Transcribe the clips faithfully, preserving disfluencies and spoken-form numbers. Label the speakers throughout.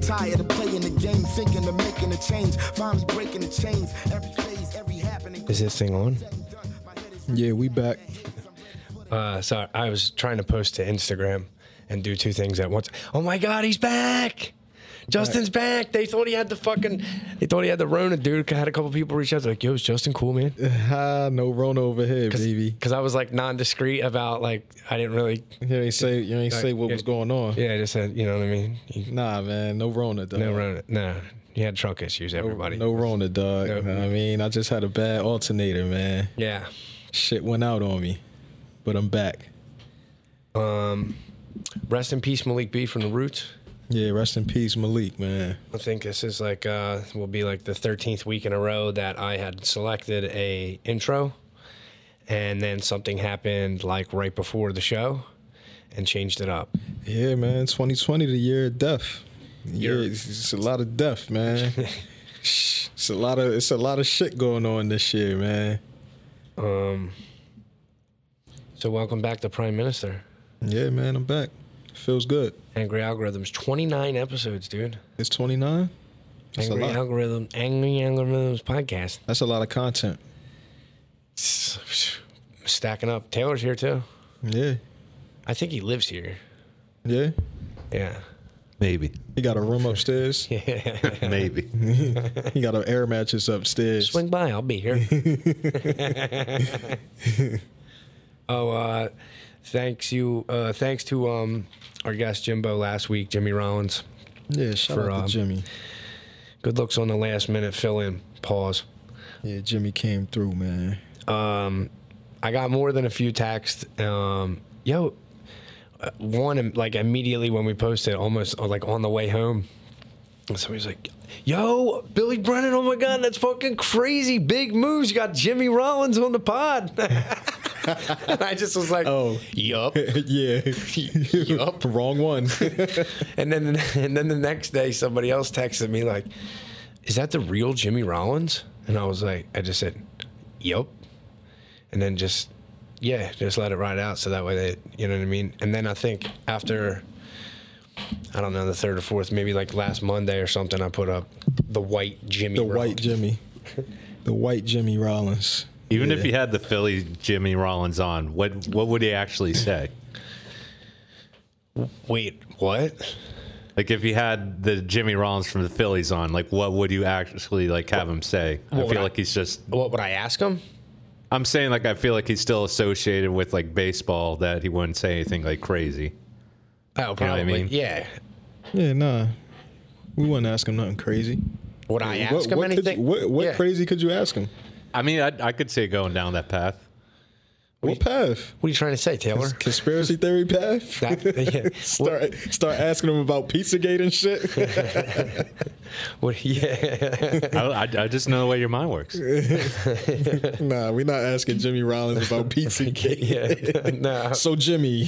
Speaker 1: tired of playing the game, thinking of making a change, finally breaking the chains. Every phase, every happening.
Speaker 2: Is this thing on?
Speaker 3: Yeah, we back.
Speaker 2: Uh, sorry, I was trying to post to Instagram and do two things at once. Oh my God, he's back! Justin's back. They thought he had the fucking. They thought he had the Rona, dude. Had a couple people reach out. They're like, "Yo, is Justin cool, man?"
Speaker 3: Ah, no Rona over here,
Speaker 2: Cause,
Speaker 3: baby.
Speaker 2: Because I was like non-discreet about like I didn't really.
Speaker 3: You ain't say you ain't
Speaker 2: like,
Speaker 3: say what
Speaker 2: yeah,
Speaker 3: was going on.
Speaker 2: Yeah, I just said, you know what I mean. He,
Speaker 3: Nah, man, no Rona, dog.
Speaker 2: no Rona. Nah, he had trunk issues. Everybody.
Speaker 3: No, no Rona, dog.
Speaker 2: No.
Speaker 3: I mean, I just had a bad alternator, man.
Speaker 2: Yeah.
Speaker 3: Shit went out on me, but I'm back.
Speaker 2: Um, rest in peace, Malik B from the Roots.
Speaker 3: Yeah, rest in peace, Malik, man.
Speaker 2: I think this is like uh, will be like the thirteenth week in a row that I had selected a intro, and then something happened like right before the show, and changed it up.
Speaker 3: Yeah, man. twenty twenty, the year of death. Yeah,
Speaker 2: Year-
Speaker 3: it's, it's a lot of death, man. It's a lot of it's a lot of shit going on this year, man.
Speaker 2: Um. So welcome back to Prime Minister.
Speaker 3: Yeah, man, I'm back. Feels good.
Speaker 2: Angry Algorithms, twenty-nine episodes, dude.
Speaker 3: It's twenty-nine. That's a
Speaker 2: Angry
Speaker 3: lot.
Speaker 2: Algorithm, Angry Algorithms podcast.
Speaker 3: That's a lot of content.
Speaker 2: Stacking up. Taylor's here too.
Speaker 3: Yeah,
Speaker 2: I think he lives here.
Speaker 3: yeah.
Speaker 2: Yeah.
Speaker 4: Maybe.
Speaker 3: He got a room upstairs.
Speaker 4: Maybe.
Speaker 3: He got an air mattress upstairs.
Speaker 2: Swing by, I'll be here. oh, uh, thanks you. Uh, thanks to um our guest Jimbo last week, Jimmy Rollins.
Speaker 3: Yeah, shout
Speaker 2: For,
Speaker 3: out to
Speaker 2: um,
Speaker 3: Jimmy.
Speaker 2: Good looks on the last minute fill in. Pause.
Speaker 3: Yeah, Jimmy came through, man.
Speaker 2: Um, I got more than a few texts. Um, yo, uh, one like immediately when we posted, almost uh, like on the way home, somebody's like, "Yo, Billy Brennan! Oh my God, that's fucking crazy! Big moves! You got Jimmy Rollins on the pod." And I just was like,
Speaker 3: Oh.
Speaker 2: yup,
Speaker 3: Yeah.
Speaker 2: yup.
Speaker 3: Wrong one.
Speaker 2: And then and then the next day, somebody else texted me like, "Is that the real Jimmy Rollins?" And I was like, I just said, "Yup." And then just, yeah, just let it ride out so that way they, you know what I mean? And then I think after, I don't know, the third or fourth, maybe like last Monday or something, I put up the white Jimmy
Speaker 3: The
Speaker 2: Rollins.
Speaker 3: white Jimmy. The white Jimmy Rollins.
Speaker 4: Even
Speaker 3: Yeah.
Speaker 4: if you had the Philly Jimmy Rollins on, what what would he actually say?
Speaker 2: Wait, what?
Speaker 4: Like if you had the Jimmy Rollins from the Phillies on, like what would you actually like have him say? I
Speaker 2: What would
Speaker 4: feel
Speaker 2: I-
Speaker 4: like he's just.
Speaker 2: What would I ask him?
Speaker 4: I'm saying like I feel like he's still associated with like baseball, that he wouldn't say anything like crazy.
Speaker 2: Oh, probably.
Speaker 4: what I mean?
Speaker 2: Yeah.
Speaker 3: Yeah, nah. We wouldn't ask him nothing crazy.
Speaker 2: Would I ask
Speaker 3: what,
Speaker 2: him
Speaker 3: what could
Speaker 2: anything?
Speaker 3: you- what what
Speaker 2: Yeah.
Speaker 3: crazy could you ask him?
Speaker 4: I mean, I, I could see it going down that path.
Speaker 3: What path?
Speaker 2: What are you trying to say, Taylor?
Speaker 3: Conspiracy theory path?
Speaker 2: That- yeah.
Speaker 3: start start asking him about Pizzagate and shit.
Speaker 2: What, yeah.
Speaker 4: I, I, I just know the way your mind works.
Speaker 3: Nah, we're not asking Jimmy Rollins about Pizzagate.
Speaker 2: Yeah. No.
Speaker 3: So Jimmy,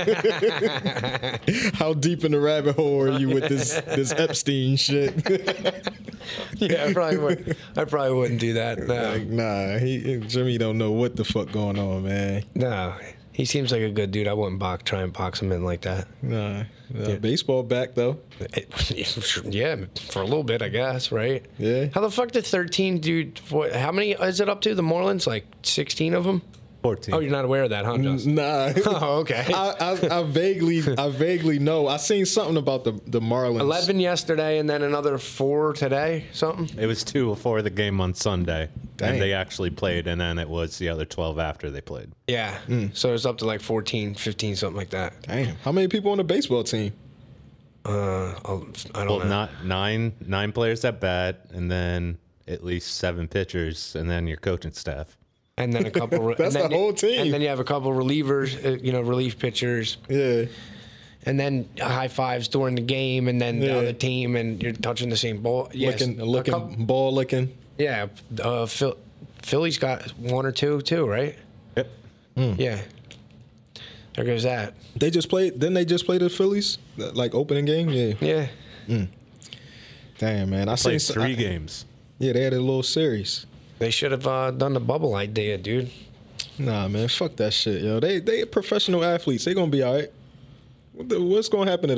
Speaker 3: how deep in the rabbit hole are you with this this Epstein shit?
Speaker 2: Yeah, I probably would. I probably wouldn't do that. No.
Speaker 3: Like, nah, he Jimmy don't know what the fuck going on, man.
Speaker 2: No. He seems like a good dude. I wouldn't box, try and box him in like that.
Speaker 3: Nah, uh, baseball back though.
Speaker 2: Yeah, for a little bit, I guess, right?
Speaker 3: Yeah.
Speaker 2: How the fuck did thirteen dude? What, how many is it up to? The Marlins, like sixteen of them.
Speaker 4: fourteen.
Speaker 2: Oh, you're not aware of that, huh, Justin?
Speaker 3: Nah.
Speaker 2: Oh, okay.
Speaker 3: I, I, I vaguely, I vaguely know. I seen something about the the Marlins.
Speaker 2: Eleven yesterday, and then another four today. Something.
Speaker 4: It was two before the game on Sunday,
Speaker 3: Dang.
Speaker 4: and they actually played, and then it was the other twelve after they played.
Speaker 2: Yeah. So it's up to like fourteen, fifteen, something like that.
Speaker 3: Damn. How many people on the baseball team?
Speaker 2: Uh, I'll, I don't
Speaker 4: Well,
Speaker 2: know.
Speaker 4: not nine nine players at bat, and then at least seven pitchers, and then your coaching staff.
Speaker 2: And then a couple. Re-
Speaker 3: That's
Speaker 2: and then
Speaker 3: the whole
Speaker 2: you-
Speaker 3: team.
Speaker 2: And then you have a couple relievers, uh, you know, relief pitchers,
Speaker 3: Yeah.
Speaker 2: and then high fives during the game, and then
Speaker 3: Yeah.
Speaker 2: the other team, and you're touching the same ball. Yes,
Speaker 3: Licking,
Speaker 2: a
Speaker 3: licking,
Speaker 2: couple-
Speaker 3: ball licking.
Speaker 2: yeah. Uh, Phil, Philly's got one or two too, right?
Speaker 4: Yep.
Speaker 2: Yeah. There goes that.
Speaker 3: They just played. Didn't they just play the Phillies? Like opening game? Yeah.
Speaker 2: Yeah.
Speaker 3: Damn, man. I
Speaker 4: Played
Speaker 3: seen
Speaker 4: three
Speaker 3: I-
Speaker 4: games.
Speaker 3: Yeah, they had a little series.
Speaker 2: They should have uh, done the bubble idea, dude.
Speaker 3: Nah, man. Fuck that shit, yo. They they professional athletes. They gonna be all right. What the, what's gonna happen to them?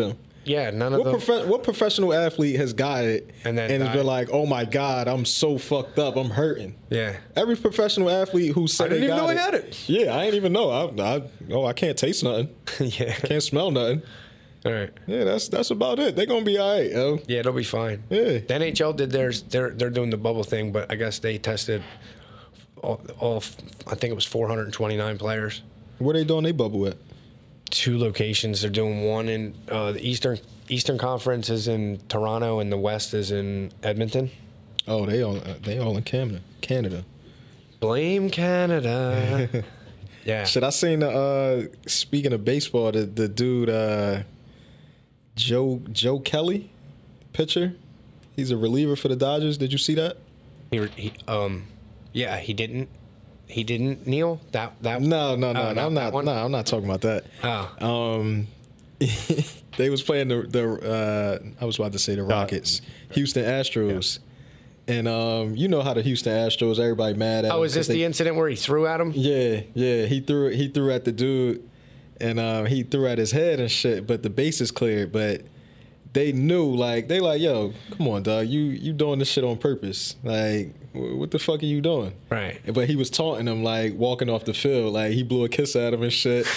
Speaker 2: yeah, none of
Speaker 3: What,
Speaker 2: them.
Speaker 3: prof- what professional athlete has got it
Speaker 2: And then
Speaker 3: and has
Speaker 2: died.
Speaker 3: been like, oh my God, I'm so fucked up, I'm hurting.
Speaker 2: Yeah.
Speaker 3: Every professional athlete who said
Speaker 2: I didn't
Speaker 3: they
Speaker 2: even
Speaker 3: got
Speaker 2: know I
Speaker 3: it,
Speaker 2: had it.
Speaker 3: Yeah, I ain't even know. I, I oh I can't taste nothing,
Speaker 2: yeah.
Speaker 3: can't smell nothing.
Speaker 2: All right.
Speaker 3: Yeah, that's that's about it. They're gonna be all right, yo.
Speaker 2: Yeah, it'll be fine.
Speaker 3: Yeah.
Speaker 2: The N H L did theirs. They're they're doing the bubble thing, but I guess they tested all, all I think it was four hundred twenty-nine players.
Speaker 3: Where they doing they bubble at?
Speaker 2: Two locations. They're doing one in uh, the Eastern Eastern Conference is in Toronto, and the West is in Edmonton.
Speaker 3: Oh, they all they all in Canada. Canada.
Speaker 2: Blame Canada. yeah.
Speaker 3: Shit, I seen the uh speaking of baseball, the the dude uh Joe Joe Kelly pitcher. He's a reliever for the Dodgers. Did you see that?
Speaker 2: He, he, um, yeah, he didn't. He didn't kneel. That that.
Speaker 3: No, no, no,
Speaker 2: Oh,
Speaker 3: no I'm
Speaker 2: that
Speaker 3: not.
Speaker 2: one?
Speaker 3: No, I'm not talking about that.
Speaker 2: Oh.
Speaker 3: Um, they was playing the the. Uh, I was about to say the Rockets, Houston Astros, and um, you know how the Houston Astros, everybody mad at.
Speaker 2: Oh,
Speaker 3: him
Speaker 2: is this
Speaker 3: 'cause they-
Speaker 2: the incident where he threw at him?
Speaker 3: Yeah, yeah. He threw he threw at the dude, and um, he threw at his head and shit. But the bases cleared. But they knew, like, they like, yo, come on, dog. You you doing this shit on purpose? Like, wh- what the fuck are you doing?
Speaker 2: Right.
Speaker 3: But he was taunting him, like, walking off the field. Like, he blew a kiss at him and shit.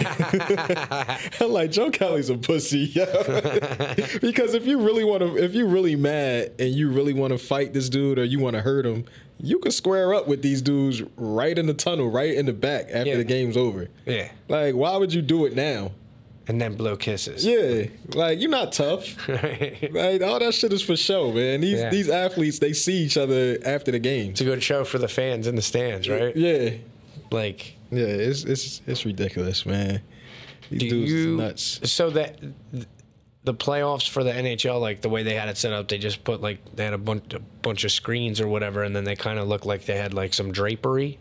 Speaker 3: I'm like, Joe Kelly's a pussy, yo. Because if you really want to, if you really mad and you really want to fight this dude or you want to hurt him, you can square up with these dudes right in the tunnel, right in the back after
Speaker 2: Yeah.
Speaker 3: the game's over.
Speaker 2: Yeah.
Speaker 3: Like, why would you do it now?
Speaker 2: And then blow kisses.
Speaker 3: Yeah, like, you're not tough. Like, all that shit is for show, man. These
Speaker 2: Yeah.
Speaker 3: these athletes, they see each other after the game.
Speaker 2: It's a good show for the fans in the stands, right?
Speaker 3: Yeah,
Speaker 2: Like,
Speaker 3: yeah, it's it's it's ridiculous, man. These
Speaker 2: do
Speaker 3: dudes
Speaker 2: you?
Speaker 3: is nuts.
Speaker 2: So that the playoffs for the N H L, like the way they had it set up, they just put like they had a bunch a bunch of screens or whatever, and then they kind of looked like they had like some drapery,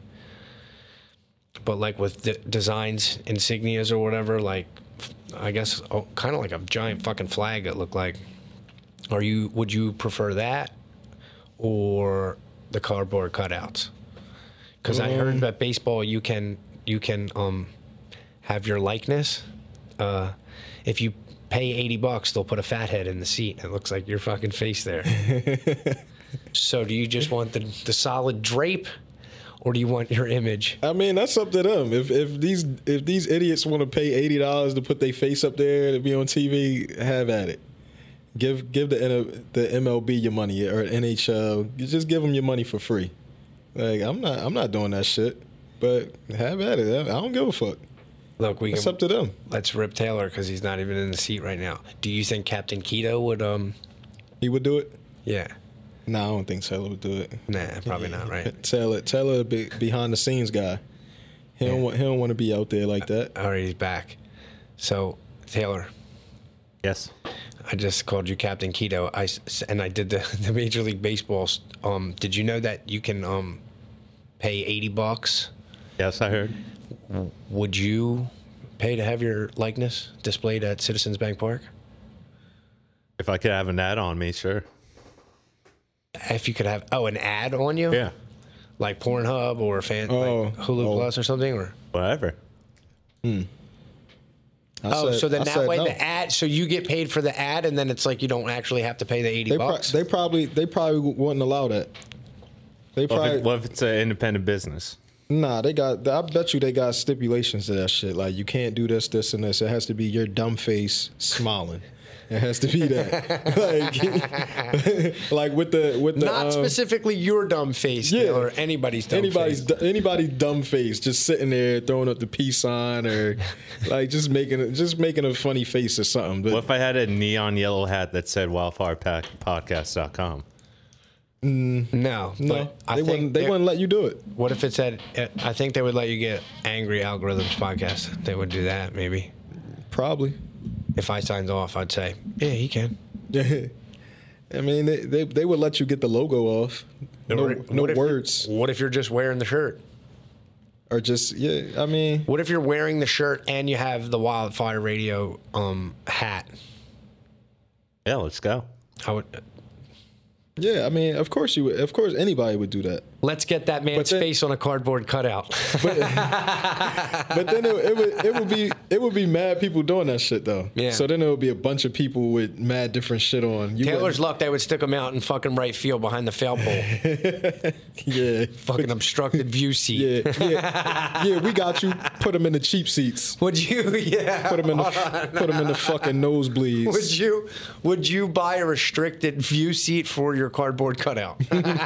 Speaker 2: but like with the designs, insignias or whatever, like I guess oh, kind of like a giant fucking flag. It looked like. Are you? Would you prefer that or the cardboard cutouts? Because I heard that baseball, you can you can um have your likeness. Uh, if you pay eighty bucks, they'll put a fat head in the seat. It looks like your fucking face there. So do you just want the the solid drape, or do you want your image?
Speaker 3: I mean, that's up to them. If if these if these idiots want to pay eighty dollars to put their face up there to be on T V, have at it. Give give the N- the M L B your money or N H L. You just give them your money for free. Like, I'm not I'm not doing that shit. But have at it. I don't give a fuck.
Speaker 2: Look, we
Speaker 3: It's
Speaker 2: can,
Speaker 3: up to them.
Speaker 2: let's rip Taylor because he's not even in the seat right now. Do you think Captain Keto would? Um,
Speaker 3: He would do it.
Speaker 2: yeah,
Speaker 3: No, I don't think Taylor would do it.
Speaker 2: nah, probably not. Right?
Speaker 3: Taylor, Taylor, be behind the scenes guy. He don't
Speaker 2: Yeah.
Speaker 3: want. He don't want to be out there like that.
Speaker 2: All right, he's back. So Taylor,
Speaker 4: Yes.
Speaker 2: I just called you Captain Keto. I s- and I did the, the Major League Baseball. Um, did you know that you can um, pay eighty bucks?
Speaker 4: Yes, I heard.
Speaker 2: Would you pay to have your likeness displayed at Citizens Bank Park?
Speaker 4: If I could have an ad on me, sure.
Speaker 2: If you could have oh an ad on you,
Speaker 4: Yeah.
Speaker 2: like Pornhub or fan
Speaker 3: Oh,
Speaker 2: like Hulu
Speaker 3: oh.
Speaker 2: Plus or something, or
Speaker 4: Whatever.
Speaker 3: I
Speaker 2: oh,
Speaker 3: said-
Speaker 2: so then
Speaker 3: I
Speaker 2: that
Speaker 3: said
Speaker 2: way
Speaker 3: no.
Speaker 2: the ad, so you get paid for the ad, and then it's like you don't actually have to pay the eighty
Speaker 3: They, pro-
Speaker 2: bucks.
Speaker 3: they probably they probably wouldn't allow that. They
Speaker 4: What
Speaker 3: probably
Speaker 4: if, it, what if it's an independent business?
Speaker 3: nah. They got. I bet you they got stipulations to that shit. Like, you can't do this, this, and this. It has to be your dumb face smiling. It has to be that. like, like with the with the
Speaker 2: Not
Speaker 3: um,
Speaker 2: specifically your dumb face,
Speaker 3: yeah.
Speaker 2: or anybody's dumb
Speaker 3: anybody's
Speaker 2: face.
Speaker 3: du- anybody's dumb face just sitting there throwing up the peace sign or like just making a, just making a funny face or something. But
Speaker 4: What if I had a neon yellow hat that said wildfire podcast dot com?
Speaker 2: No,
Speaker 3: no,
Speaker 2: but I
Speaker 3: they
Speaker 2: think
Speaker 3: wouldn't. They
Speaker 2: it-
Speaker 3: wouldn't let you do it.
Speaker 2: What if it said? I think they would let you get Angry Algorithms podcast. They would do that maybe.
Speaker 3: Probably.
Speaker 2: If I signed off, I'd say, yeah, he can.
Speaker 3: I mean, they, they they would let you get the logo off. No,
Speaker 2: What
Speaker 3: no
Speaker 2: if-
Speaker 3: words.
Speaker 2: What if you're just wearing the shirt?
Speaker 3: Or just, yeah, I mean,
Speaker 2: What if you're wearing the shirt and you have the Wildfire Radio um, hat?
Speaker 4: Yeah, let's go.
Speaker 2: I would.
Speaker 3: Yeah, I mean, of course you would. Of course, anybody would do that.
Speaker 2: Let's get that man's
Speaker 3: then-
Speaker 2: face on a cardboard cutout.
Speaker 3: But, but then it, it would it would be it would be mad people doing that shit though.
Speaker 2: Yeah.
Speaker 3: So then it would be a bunch of people with mad different shit on. You
Speaker 2: Taylor's
Speaker 3: wouldn't-
Speaker 2: luck, they would stick him out in fucking right field behind the foul pole.
Speaker 3: Yeah.
Speaker 2: Fucking obstructed view seat.
Speaker 3: Yeah, yeah, yeah. We got you. Put them in the cheap seats.
Speaker 2: Would you? Yeah.
Speaker 3: Put them in the put them in the fucking nosebleeds.
Speaker 2: Would you? Would you buy a restricted view seat for your cardboard cutout?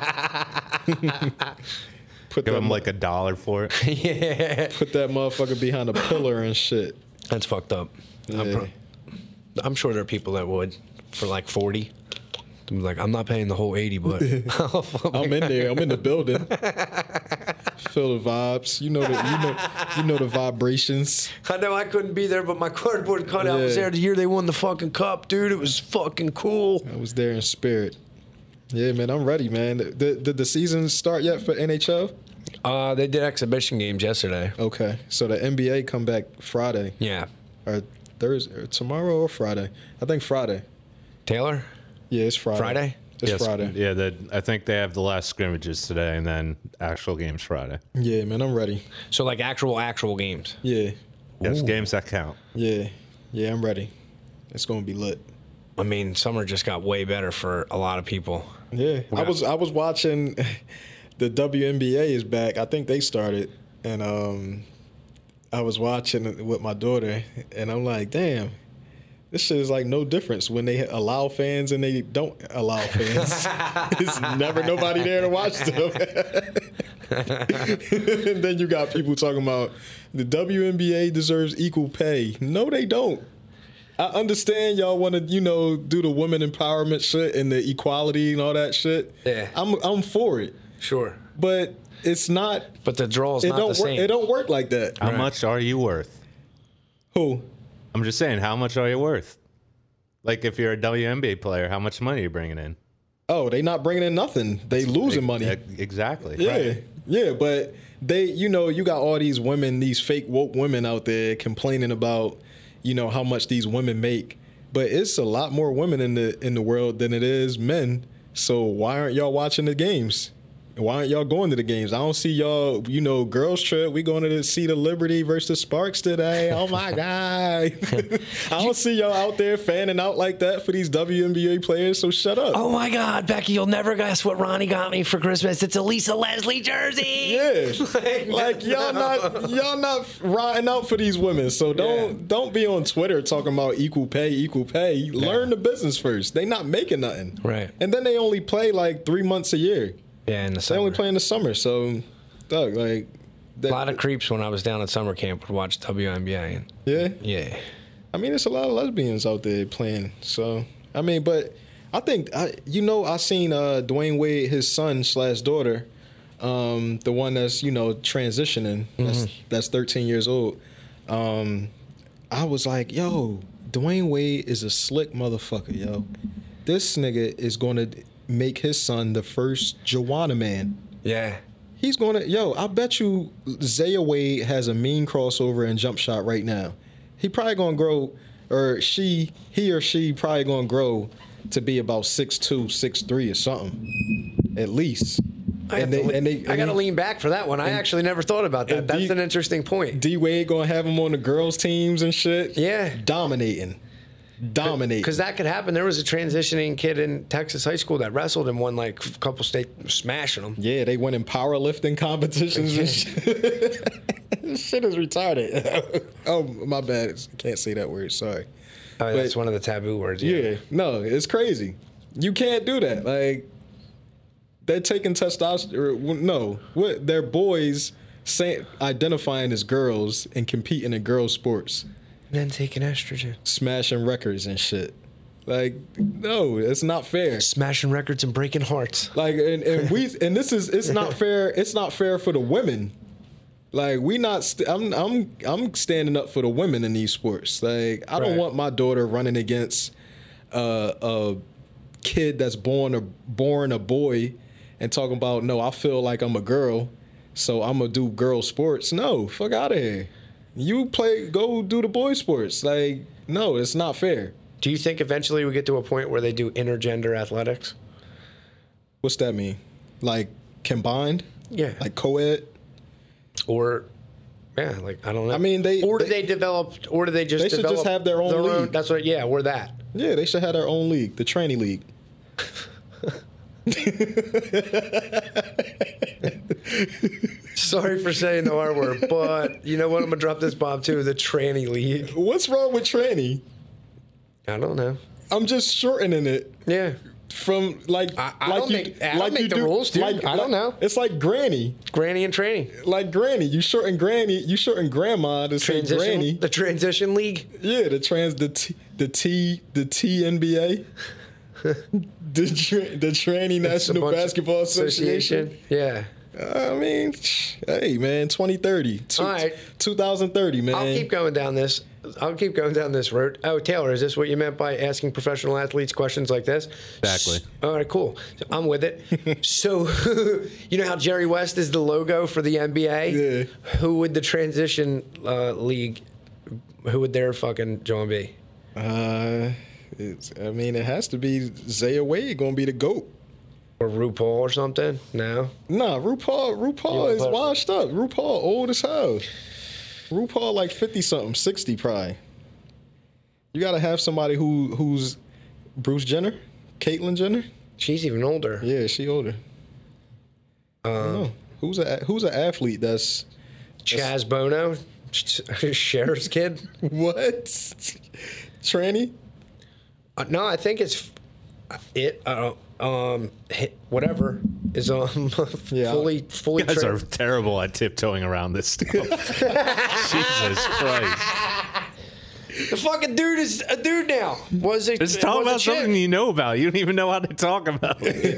Speaker 3: Put
Speaker 4: Give
Speaker 3: that,
Speaker 4: him like a dollar for it.
Speaker 2: Yeah.
Speaker 3: put that motherfucker behind a pillar and shit.
Speaker 2: That's fucked up. I'm,
Speaker 3: Yeah.
Speaker 2: pro- I'm sure there are people that would for like forty. I'm like, I'm not paying the whole eighty, but
Speaker 3: I'm in there. I'm in the building. Feel the vibes. You know the you know you know the vibrations.
Speaker 2: I know I couldn't be there, but my cardboard cutout was
Speaker 3: Yeah.
Speaker 2: there the year they won the fucking cup, dude. It was fucking cool.
Speaker 3: I was there in spirit. Yeah, man, I'm ready, man. Did, did the season start yet for N H L?
Speaker 2: Uh, they did exhibition games yesterday.
Speaker 3: Okay, so the N B A come back Friday
Speaker 2: Yeah.
Speaker 3: or Thursday, or tomorrow or Friday? I think Friday.
Speaker 2: Taylor?
Speaker 3: Yeah, it's Friday.
Speaker 2: Friday?
Speaker 3: It's
Speaker 4: Yes,
Speaker 3: Friday.
Speaker 4: Yeah, the, I think they have the last scrimmages today, and then actual games Friday.
Speaker 3: Yeah, man, I'm ready.
Speaker 2: So like actual, actual games.
Speaker 3: Yeah,
Speaker 4: Yes, games that count.
Speaker 3: yeah, yeah, I'm ready. It's gonna be lit.
Speaker 2: I mean, summer just got way better for a lot of people.
Speaker 3: Yeah, I was I was watching the W N B A is back. I think they started, and um, I was watching it with my daughter, and I'm like, damn, this shit is like no difference when they allow fans and they don't allow fans. There's never nobody there to watch them. And then you got people talking about the W N B A deserves equal pay. No, they don't. I understand y'all want to, you know, do the women empowerment shit and the equality and all that shit.
Speaker 2: Yeah.
Speaker 3: I'm I'm for it,
Speaker 2: Sure.
Speaker 3: but it's not.
Speaker 2: But the draw's
Speaker 3: It
Speaker 2: not
Speaker 3: don't
Speaker 2: the
Speaker 3: work.
Speaker 2: same.
Speaker 3: It don't work like that.
Speaker 4: How much are you worth?
Speaker 3: Who?
Speaker 4: I'm just saying, how much are you worth? Like, if you're a W N B A player, how much money are you bringing in?
Speaker 3: Oh, they not bringing in nothing. They losing money.
Speaker 4: E- Exactly.
Speaker 3: Yeah,
Speaker 4: Right.
Speaker 3: yeah, but they, you know, you got all these women, these fake woke women out there complaining about, you know, how much these women make. But it's a lot more women in the in the world than it is men. So why aren't y'all watching the games? Why aren't y'all going to the games? I don't see y'all, you know, girls trip. We going to see the Liberty versus Sparks today. Oh my God. I don't see y'all out there fanning out like that for these W N B A players. So shut up.
Speaker 2: Oh my God, Becky, you'll never guess what Ronnie got me for Christmas. It's a Lisa Leslie jersey.
Speaker 3: Yeah, like y'all not y'all not riding out for these women. So don't
Speaker 2: Yeah.
Speaker 3: don't be on Twitter talking about equal pay, equal pay. Learn the business first. They not making nothing.
Speaker 2: Right.
Speaker 3: And then they only play like three months a year.
Speaker 2: Yeah, in the
Speaker 3: They
Speaker 2: summer.
Speaker 3: only play in the summer. So, Doug, like,
Speaker 2: a
Speaker 3: that,
Speaker 2: lot of creeps when I was down at summer camp would watch W N B A. And,
Speaker 3: yeah.
Speaker 2: yeah.
Speaker 3: I mean, it's a lot of lesbians out there playing. So, I mean, but I think I, you know, I seen uh, Dwayne Wade, his son slash daughter, um, the one that's you know transitioning. That's that's thirteen years old. Um, I was like, yo, Dwayne Wade is a slick motherfucker, yo. This nigga is gonna make his son the first Joanna man.
Speaker 2: Yeah.
Speaker 3: He's gonna, yo, I bet you Zaya Wade has a mean crossover and jump shot right now. He probably gonna grow, or she, he or she probably gonna grow to be about six two, six three or something, at least.
Speaker 2: I, have
Speaker 3: And
Speaker 2: to
Speaker 3: they-
Speaker 2: le-
Speaker 3: and they-
Speaker 2: I
Speaker 3: and
Speaker 2: got to
Speaker 3: he-
Speaker 2: lean back for that one. I actually never thought about that.
Speaker 3: and
Speaker 2: That's
Speaker 3: D-
Speaker 2: an interesting point.
Speaker 3: D Wade gonna have him on the girls teams and shit.
Speaker 2: Yeah.
Speaker 3: dominating, dominating.
Speaker 2: Because that could happen. There was a transitioning kid in Texas high school that wrestled and won like a couple state, smashing them.
Speaker 3: Yeah, they win in powerlifting competitions and shit. This shit is retarded. Oh, my bad. Can't say that word. Sorry.
Speaker 2: Oh, that's
Speaker 3: But-
Speaker 2: one of the taboo words.
Speaker 3: Yeah, no, it's crazy. You can't do that. Like, they're taking testosterone. No, what they're boys saying, identifying as girls and competing in girls' sports,
Speaker 2: Men taking estrogen.
Speaker 3: smashing records and shit. Like, no, it's not fair.
Speaker 2: Smashing records and breaking hearts.
Speaker 3: Like, and, and we and this is it's not fair. It's not fair for the women. Like, we not. St- I'm I'm I'm standing up for the women in these sports. Like, I don't
Speaker 2: Right.
Speaker 3: want my daughter running against uh, a kid that's born a born a boy and talking about no. I feel like I'm a girl, so I'm gonna do girl sports. No, fuck out of here. You play, go do the boy sports. Like, no, it's not fair.
Speaker 2: Do you think eventually we get to a point where they do intergender athletics?
Speaker 3: What's that mean? Like combined?
Speaker 2: Yeah.
Speaker 3: Like co-ed?
Speaker 2: Or, yeah, like, I don't know.
Speaker 3: I mean, they-
Speaker 2: Or do
Speaker 3: they-
Speaker 2: they, develop, or do they just
Speaker 3: They should just
Speaker 2: develop
Speaker 3: have their own league.
Speaker 2: That's what, yeah, we're that.
Speaker 3: Yeah, they should have their own league, the tranny league.
Speaker 2: Sorry for saying the R word, but you know what? I'm going to drop this bomb too, the tranny league.
Speaker 3: What's wrong with tranny?
Speaker 2: I don't know.
Speaker 3: I'm just shortening it
Speaker 2: Yeah.
Speaker 3: from like
Speaker 2: I- I
Speaker 3: like
Speaker 2: don't
Speaker 3: you
Speaker 2: make- I don't
Speaker 3: like
Speaker 2: make
Speaker 3: you
Speaker 2: the
Speaker 3: do,
Speaker 2: rules, dude.
Speaker 3: Like,
Speaker 2: I don't know.
Speaker 3: It's like granny,
Speaker 2: Granny and tranny.
Speaker 3: like granny. You shorten granny, you shorten grandma to say
Speaker 2: Transition,
Speaker 3: granny.
Speaker 2: the transition league.
Speaker 3: Yeah, the trans the T, the T the T N B A, the tra- the Tranny
Speaker 2: It's a
Speaker 3: National
Speaker 2: bunch of
Speaker 3: Basketball Association.
Speaker 2: Yeah.
Speaker 3: I mean, hey man, twenty thirty, two,
Speaker 2: All right.
Speaker 3: twenty thirty, man.
Speaker 2: I'll keep going down this. I'll keep going down this road. Oh, Taylor, is this what you meant by asking professional athletes questions like this?
Speaker 4: Exactly.
Speaker 2: All right, cool. So I'm with it. So, you know how Jerry West is the logo for the N B A?
Speaker 3: Yeah.
Speaker 2: Who would the transition uh, league? Who would their fucking John be?
Speaker 3: Uh, it's, I mean, it has to be Zaya Wade gonna be the GOAT.
Speaker 2: Or RuPaul or something? No.
Speaker 3: Nah, RuPaul, RuPaul
Speaker 2: Yeah,
Speaker 3: is
Speaker 2: but-
Speaker 3: washed up. RuPaul old as hell. RuPaul like fifty something, sixty probably. You gotta have somebody who who's Bruce Jenner, Caitlyn Jenner.
Speaker 2: She's even older.
Speaker 3: Yeah, she older. I don't know. Who's a who's an athlete that's
Speaker 2: Chaz Bono, Cher's kid.
Speaker 3: what? Tranny?
Speaker 2: Uh, no, I think it's it. Uh, um, hit, whatever is um
Speaker 3: Yeah.
Speaker 2: fully fully.
Speaker 4: You guys
Speaker 2: tra-
Speaker 4: are terrible at tiptoeing around this stuff. Jesus Christ.
Speaker 2: The fucking dude is a dude now. Was it?
Speaker 4: Just talk
Speaker 2: was a
Speaker 4: about
Speaker 2: chick.
Speaker 4: something you know about. You don't even know how to talk about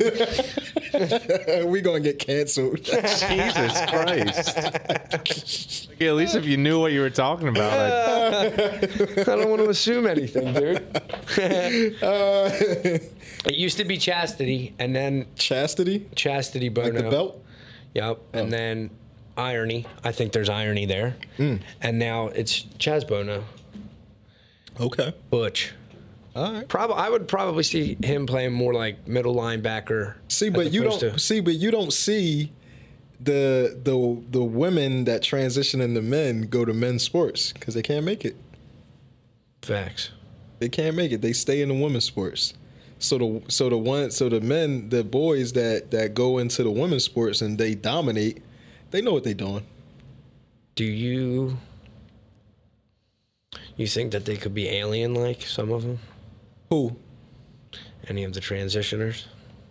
Speaker 4: it.
Speaker 3: We gonna get canceled.
Speaker 4: Jesus Christ. Okay, at least if you knew what you were talking about. I'd,
Speaker 2: I don't want to assume anything, dude. It used to be Chastity, and then
Speaker 3: Chastity?
Speaker 2: Chastity Bono.
Speaker 3: Like the belt?
Speaker 2: Yep. And then Irony. I think there's irony there.
Speaker 3: Hmm.
Speaker 2: And now it's Chaz Bono.
Speaker 3: Okay.
Speaker 2: Butch.
Speaker 3: All right.
Speaker 2: Probably, I would probably see him playing more like middle linebacker.
Speaker 3: See,
Speaker 2: as
Speaker 3: but you
Speaker 2: opposed
Speaker 3: don't
Speaker 2: to-
Speaker 3: see, but you don't see the the the women that transition into men go to men's sports because they can't make it.
Speaker 2: Facts.
Speaker 3: They can't make it. They stay in the women's sports. So the so the one so the men the boys that that go into the women's sports and they dominate, they know what they're doing.
Speaker 2: Do you you think that they could be alien like some of them?
Speaker 3: Who?
Speaker 2: Any of the transitioners?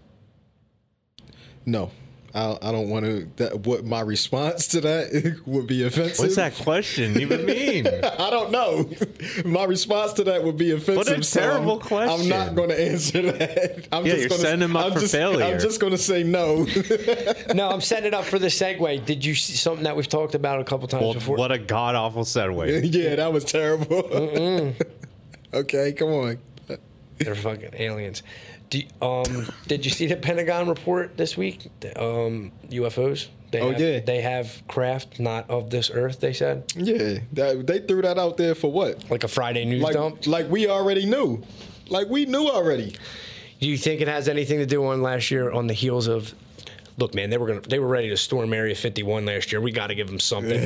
Speaker 3: No. I, I don't want to. That what my response to that would be offensive.
Speaker 4: what's that question even mean?
Speaker 3: I don't know. My response to that would be offensive.
Speaker 4: What a
Speaker 3: so
Speaker 4: terrible
Speaker 3: I'm-
Speaker 4: question.
Speaker 3: I'm not going to answer that. I'm
Speaker 4: Yeah,
Speaker 3: just
Speaker 4: you're
Speaker 3: gonna,
Speaker 4: setting him up
Speaker 3: I'm
Speaker 4: for
Speaker 3: just,
Speaker 4: failure.
Speaker 3: I'm just going to say no.
Speaker 2: No, I'm setting it up for the segue. Did you see something that we've talked about a couple times
Speaker 4: Well,
Speaker 2: before?
Speaker 4: what a god awful segue.
Speaker 3: Yeah, that was terrible. Okay, come on.
Speaker 2: They're fucking aliens. Do you- um, did you see the Pentagon report this week? The, Um, U F Os. They
Speaker 3: Oh,
Speaker 2: have,
Speaker 3: yeah.
Speaker 2: They have craft not of this earth. They said
Speaker 3: Yeah, that, they threw that out there for what?
Speaker 2: like a Friday news
Speaker 3: Like,
Speaker 2: dump.
Speaker 3: like we already knew. Like we knew already.
Speaker 2: Do you think it has anything to do on last year on the heels of? Look, man, they were gonna they were ready to storm Area fifty-one last year. We got to give them something.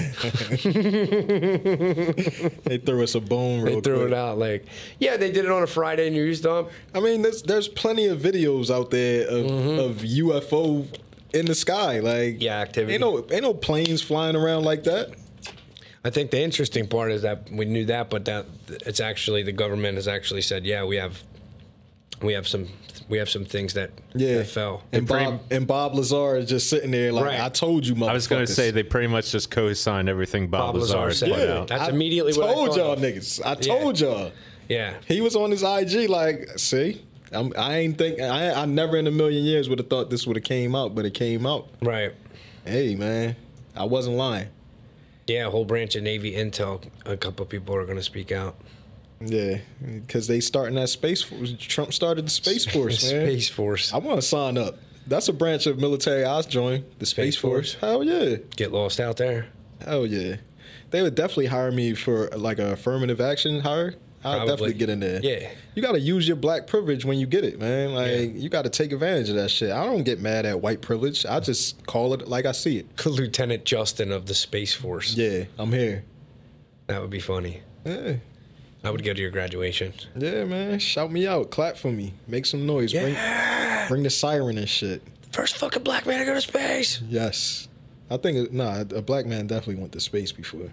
Speaker 3: They threw us a bone real
Speaker 2: They threw
Speaker 3: quick.
Speaker 2: it out like, yeah, they did it on a Friday news dump.
Speaker 3: I mean, there's there's plenty of videos out there of, of U F O in the sky. Like,
Speaker 2: Yeah, activity.
Speaker 3: Ain't no ain't no planes flying around like that.
Speaker 2: I think the interesting part is that we knew that, but that it's actually the government has actually said, yeah, we have we have some we have some things that,
Speaker 3: Yeah,
Speaker 2: that fell.
Speaker 3: And
Speaker 4: pretty-
Speaker 3: Bob and Bob Lazar is just sitting there like,
Speaker 2: Right.
Speaker 3: I told you, motherfuckers.
Speaker 4: I was going to say they pretty much just co-signed everything Bob,
Speaker 2: Bob Lazar
Speaker 4: Lazar
Speaker 2: said.
Speaker 4: put
Speaker 2: Yeah.
Speaker 4: out.
Speaker 2: That's
Speaker 3: I
Speaker 2: immediately what I
Speaker 3: told
Speaker 2: thought
Speaker 3: y'all
Speaker 2: of.
Speaker 3: niggas. I told y'all.
Speaker 2: Yeah.
Speaker 3: He was on his I G like, see, I'm, I ain't think I I never in a million years would have thought this would have came out, but it came out.
Speaker 2: Right.
Speaker 3: Hey man, I wasn't lying.
Speaker 2: Yeah, a whole branch of Navy intel. A couple people are going to speak out.
Speaker 3: Yeah, because they starting that space. Force. Trump started the space force, man.
Speaker 2: Space Force.
Speaker 3: I want to sign up. That's a branch of military I was join. The Space,
Speaker 2: Space
Speaker 3: Force.
Speaker 2: Force.
Speaker 3: Hell yeah.
Speaker 2: Get lost out there.
Speaker 3: Hell yeah. They would definitely hire me for like a affirmative action hire. I'll
Speaker 2: Probably.
Speaker 3: definitely get in there.
Speaker 2: Yeah.
Speaker 3: You got to use your black privilege when you get it, man. Like,
Speaker 2: Yeah.
Speaker 3: you got to take advantage of that shit. I don't get mad at white privilege. I just call it like I see it.
Speaker 2: Lieutenant Justin of the Space Force.
Speaker 3: Yeah, I'm here.
Speaker 2: That would be funny.
Speaker 3: Yeah.
Speaker 2: I would go to your graduation.
Speaker 3: Yeah, man. Shout me out. Clap for me. Make some noise. Bring, bring the siren and shit.
Speaker 2: First fucking black man to go to space.
Speaker 3: Yes. I think, it- nah, a black man definitely went to space before.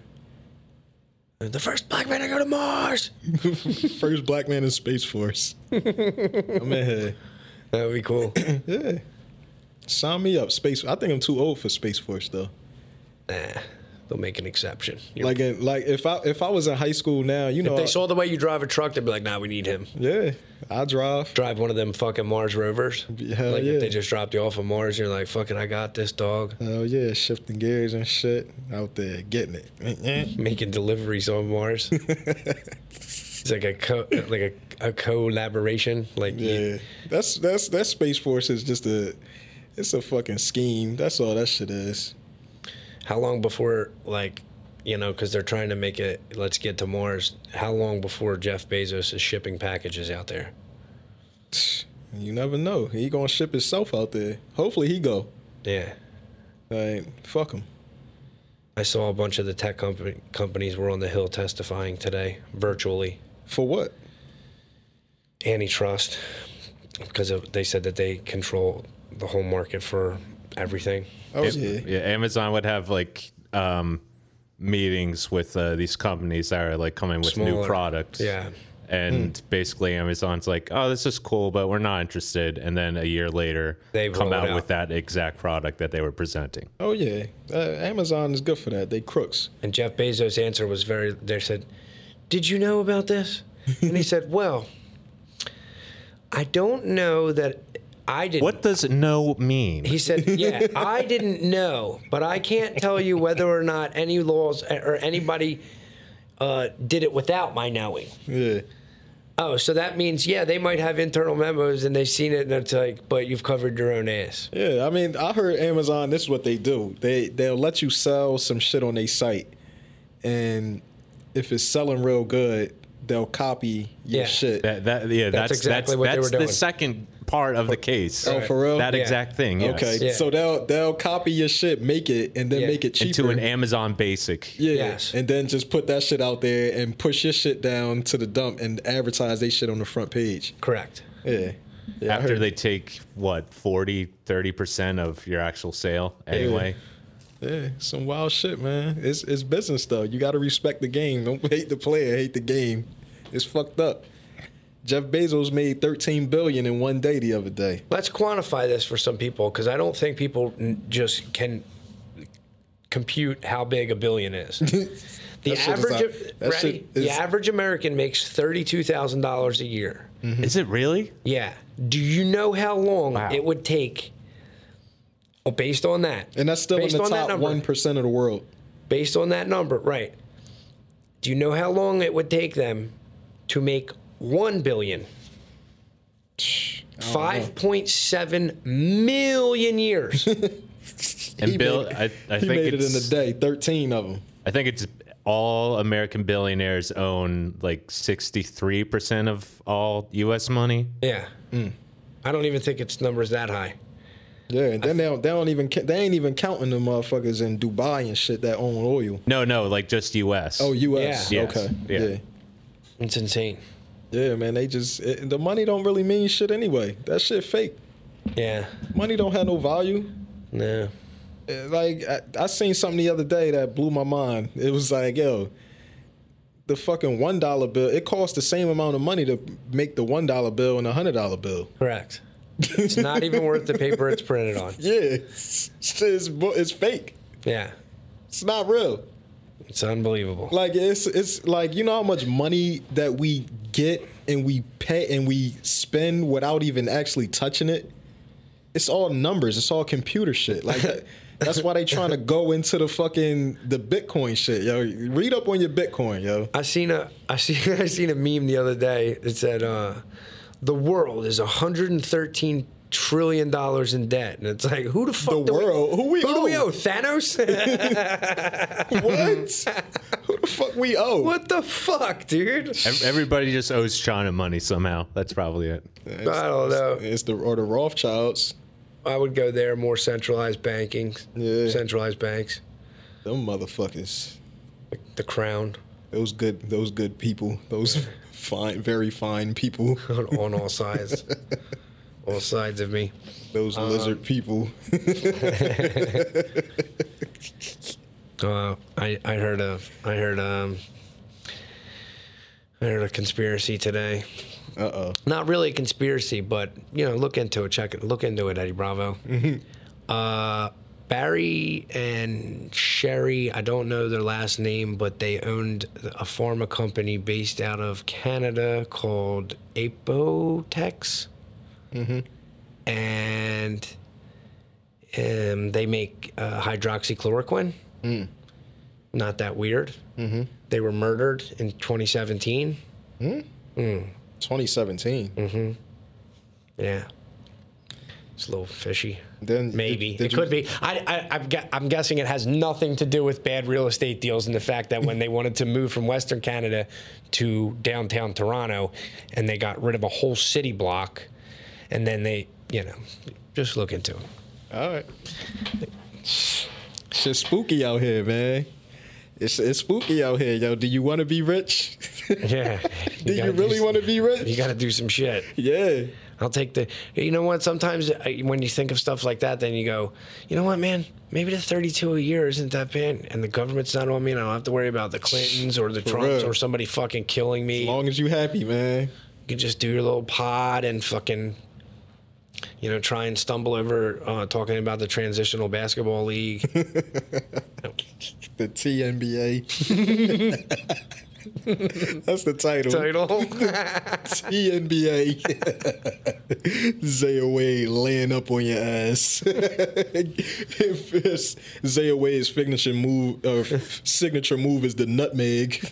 Speaker 2: The first black man to go to Mars.
Speaker 3: First black man in Space Force. I'm in here.
Speaker 2: That would be cool.
Speaker 3: Yeah. Sign me up. Space. I think I'm too old for Space Force, though.
Speaker 2: Nah, they'll make an exception. You're-
Speaker 3: Like, in, like if I if I was in high school now, you know,
Speaker 2: if they saw the way you drive a truck, they'd be like, nah, we need him.
Speaker 3: yeah, I drive.
Speaker 2: Drive one of them fucking Mars rovers.
Speaker 3: Hell
Speaker 2: like
Speaker 3: yeah.
Speaker 2: if they just dropped you off of Mars, you're like, fucking, I got this, dog.
Speaker 3: Hell yeah, shifting gears and shit out there, getting it.
Speaker 2: Making deliveries on Mars. It's like a co- like a, a collaboration. Like you-
Speaker 3: Yeah, that's that's that Space Force is just a, it's a fucking scheme. That's all that shit is.
Speaker 2: how long before, like, you know, because they're trying to make it, let's get to Mars. How long before Jeff Bezos is shipping packages out there?
Speaker 3: You never know. He gonna ship himself out there. Hopefully he go.
Speaker 2: Yeah.
Speaker 3: Like, fuck him.
Speaker 2: I saw a bunch of the tech company, companies were on the Hill testifying today, virtually.
Speaker 3: For what?
Speaker 2: Antitrust, because of, they said that they control the whole market for everything.
Speaker 3: Oh
Speaker 4: If-
Speaker 3: yeah.
Speaker 4: yeah, Amazon would have like um, meetings with uh, these companies that are like coming with new
Speaker 2: Smaller.
Speaker 4: products.
Speaker 2: Yeah.
Speaker 4: And basically, Amazon's like, "Oh, this is cool, but we're not interested." And then a year later,
Speaker 2: They
Speaker 4: come
Speaker 2: roll it
Speaker 4: out,
Speaker 2: out.
Speaker 4: with that exact product that they were presenting.
Speaker 3: Oh yeah. Uh, Amazon is good for that. They crooks.
Speaker 2: And Jeff Bezos' answer was very, they said, did you know about this? And he said, well, I don't know that I didn't.
Speaker 4: What does no mean?
Speaker 2: He said, yeah, I didn't know, but I can't tell you whether or not any laws or anybody uh, did it without my knowing.
Speaker 3: Yeah.
Speaker 2: Oh, so that means, yeah, they might have internal memos and they've seen it and it's like, but you've covered your own ass.
Speaker 3: Yeah, I mean, I heard Amazon. This is what they do. They they'll let you sell some shit on their site, and if it's selling real good, they'll copy your
Speaker 2: Yeah.
Speaker 3: shit.
Speaker 4: that, that, yeah,
Speaker 2: That's
Speaker 4: that's
Speaker 2: exactly
Speaker 4: that's,
Speaker 2: what they
Speaker 4: that's
Speaker 2: were doing.
Speaker 4: the second part of the case.
Speaker 3: Oh, for real?
Speaker 4: That
Speaker 2: Yeah.
Speaker 4: exact thing. Yes.
Speaker 3: Okay,
Speaker 2: Yeah.
Speaker 3: so they'll they'll copy your shit, make it, and then
Speaker 2: Yeah.
Speaker 3: make it cheaper.
Speaker 4: Into an Amazon Basic.
Speaker 3: Yeah,
Speaker 2: Yes.
Speaker 3: and then just put that shit out there and push your shit down to the dump and advertise they shit on the front page.
Speaker 2: Correct.
Speaker 3: Yeah. yeah I
Speaker 4: After
Speaker 3: heard-
Speaker 4: they take what forty, thirty percent of your actual sale anyway.
Speaker 3: Yeah, some wild shit, man. It's it's business though. You got to respect the game. Don't hate the player, hate the game. It's fucked up. Jeff Bezos made thirteen billion in one day the other day.
Speaker 2: Let's quantify this for some people because I don't think people n- just can compute how big a billion is. The
Speaker 3: That shit is
Speaker 2: average,
Speaker 3: out- that
Speaker 2: ready?
Speaker 3: shit
Speaker 2: The
Speaker 3: is-
Speaker 2: average American makes thirty-two thousand dollars a year.
Speaker 4: Is it really?
Speaker 2: Yeah. Do you know how long
Speaker 4: Wow.
Speaker 2: it would take? Oh, based on that,
Speaker 3: And that's still
Speaker 2: based
Speaker 3: in the
Speaker 2: on that
Speaker 3: top
Speaker 2: number,
Speaker 3: one percent of the world.
Speaker 2: Based on that number, right? Do you know how long it would take them to make one billion? Five point seven million years.
Speaker 4: And
Speaker 3: He
Speaker 4: Bill,
Speaker 3: made-
Speaker 4: I, I
Speaker 3: he
Speaker 4: think
Speaker 3: made it in
Speaker 4: it's
Speaker 3: a day. Thirteen of them.
Speaker 4: I think it's all American billionaires own like sixty-three percent of all U S money.
Speaker 2: Yeah. I don't even think its numbers that high.
Speaker 3: Yeah, and then they don't, they don't even ca- they ain't even counting the motherfuckers in Dubai and shit that own oil.
Speaker 4: No, no, like just U S.
Speaker 3: Oh, U S.
Speaker 2: Yeah.
Speaker 4: Yes.
Speaker 3: Okay.
Speaker 4: Yeah.
Speaker 3: Yeah.
Speaker 2: It's insane.
Speaker 3: Yeah, man. They just it, the money don't really mean shit anyway. That shit fake.
Speaker 2: Yeah.
Speaker 3: Money don't have no value.
Speaker 2: No.
Speaker 3: Uh, Like I, I seen something the other day that blew my mind. It was like, yo, the fucking one dollar bill. It costs the same amount of money to make the one dollar bill and a hundred dollar bill.
Speaker 2: Correct. It's not even worth the paper it's printed on.
Speaker 3: Yeah, it's, it's, bu- it's fake.
Speaker 2: Yeah.
Speaker 3: It's not real.
Speaker 2: It's unbelievable.
Speaker 3: Like it's it's like, you know how much money that we get and we pay and we spend without even actually touching it. It's all numbers. It's all computer shit. Like that, that's why they trying to go into the fucking the Bitcoin shit, yo. Read up on your Bitcoin, yo.
Speaker 2: I seen a I seen I seen a meme the other day that said uh, the world is one hundred thirteen trillion dollars in debt, and it's like, who the fuck?
Speaker 3: The
Speaker 2: do we-
Speaker 3: world. Who we
Speaker 2: Who do we
Speaker 3: owe?
Speaker 2: owe? Thanos?
Speaker 3: What? Who the fuck we owe?
Speaker 2: What the fuck, dude?
Speaker 4: Ev- Everybody just owes China money somehow. That's probably it.
Speaker 3: It's,
Speaker 2: I don't know.
Speaker 3: It's the or the Rothschilds.
Speaker 2: I would go there. More centralized banking.
Speaker 3: Yeah.
Speaker 2: Centralized banks.
Speaker 3: Them motherfuckers.
Speaker 2: The crown.
Speaker 3: Those good. Those good people. Those fine, very fine people.
Speaker 2: on, on all sides. All sides of me.
Speaker 3: Those lizard people.
Speaker 2: Uh, I I heard of I heard um I heard a conspiracy today.
Speaker 3: Uh oh.
Speaker 2: Not really a conspiracy, but you know, look into it. Check it. Look into it, Eddie Bravo. Uh, Barry and Sherry. I don't know their last name, but they owned a pharma company based out of Canada called Apotex. Mm-hmm. And um, they make uh, hydroxychloroquine.
Speaker 3: Mm.
Speaker 2: Not that weird. Mm-hmm. They were murdered in twenty seventeen.
Speaker 3: twenty seventeen.
Speaker 2: Mm. Yeah. It's a little fishy.
Speaker 3: Then
Speaker 2: Maybe.
Speaker 3: did- did
Speaker 2: it
Speaker 3: you-
Speaker 2: could be. I, I, I'm, gu- I'm guessing it has nothing to do with bad real estate deals and the fact that when they wanted to move from Western Canada to downtown Toronto and they got rid of a whole city block and then they, you know, just look into it.
Speaker 3: All right. Shit's spooky out here, man. It's it's spooky out here, yo. Do you want to be rich?
Speaker 2: Yeah.
Speaker 3: Do you
Speaker 2: gotta
Speaker 3: really
Speaker 2: do-
Speaker 3: want to be rich?
Speaker 2: You got to do some shit.
Speaker 3: Yeah.
Speaker 2: I'll take the. You know what? Sometimes I, when you think of stuff like that, then you go, you know what, man? Maybe the thirty-two a year isn't that bad, and the government's not on me, and I don't have to worry about the Clintons or the
Speaker 3: For
Speaker 2: Trumps
Speaker 3: real.
Speaker 2: or somebody fucking killing me.
Speaker 3: As long as you happy, man.
Speaker 2: You can just do your little pod and fucking, you know, try and stumble over uh, talking about the transitional basketball league.
Speaker 3: The T N B A. That's the title.
Speaker 2: Title.
Speaker 3: T N B A. Zaya Wade laying up on your ass. If it's Zaya Wade's signature move, uh, signature move is the nutmeg.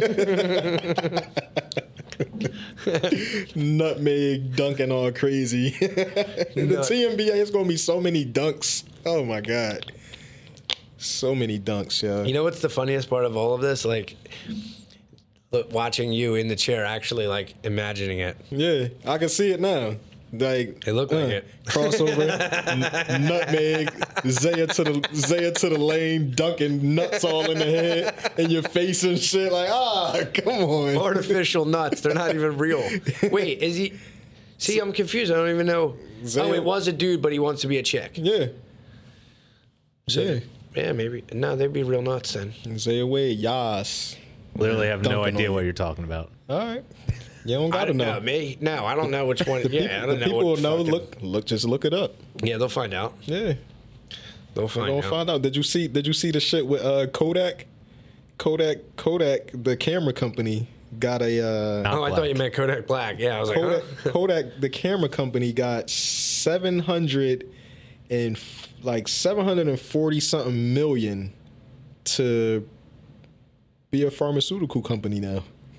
Speaker 3: Nutmeg dunking all crazy. The
Speaker 2: Nut-
Speaker 3: T N B A is gonna be so many dunks. Oh my god. So many dunks, yo.
Speaker 2: You know what's the funniest part of all of this? Like, look, watching you in the chair, actually, like, imagining it.
Speaker 3: Yeah, I can see it now. Like
Speaker 2: It looked like it.
Speaker 3: Crossover, n- nutmeg, Zaya to the Zaya to the lane, dunking nuts all in the head and your face and shit. Like, ah, come on.
Speaker 2: Artificial nuts. They're not even real. Wait, is he? See, I'm confused. I don't even know.
Speaker 3: Zay-
Speaker 2: Oh, it was a dude, but he wants to be a chick.
Speaker 3: Yeah,
Speaker 2: So,
Speaker 3: yeah.
Speaker 2: yeah, maybe. No, they'd be real nuts then.
Speaker 3: Zaya Wade, yas.
Speaker 4: Literally have no
Speaker 3: Dunking
Speaker 4: idea
Speaker 3: on
Speaker 4: what
Speaker 3: you.
Speaker 4: you're talking about.
Speaker 3: All right, you don't
Speaker 2: I
Speaker 3: gotta
Speaker 2: don't know.
Speaker 3: know.
Speaker 2: Me? No, I don't know which one.
Speaker 3: The
Speaker 2: yeah,
Speaker 3: people,
Speaker 2: I don't
Speaker 3: the
Speaker 2: know.
Speaker 3: people
Speaker 2: what
Speaker 3: will know.
Speaker 2: fucking-
Speaker 3: Look, look, just look it up.
Speaker 2: Yeah, they'll find out.
Speaker 3: Yeah,
Speaker 2: They'll
Speaker 3: we're
Speaker 2: find
Speaker 3: gonna
Speaker 2: out.
Speaker 3: find out. Did you see? Did you see the shit with uh, Kodak? Kodak, Kodak, the camera company got a. Uh,
Speaker 4: Not
Speaker 2: Oh, I thought you
Speaker 4: black.
Speaker 2: meant Kodak Black. Yeah, I was like,
Speaker 3: Kodak,
Speaker 2: huh?
Speaker 3: Kodak, the camera company, got seven hundred and f- like seven hundred and forty something million to be a pharmaceutical company now.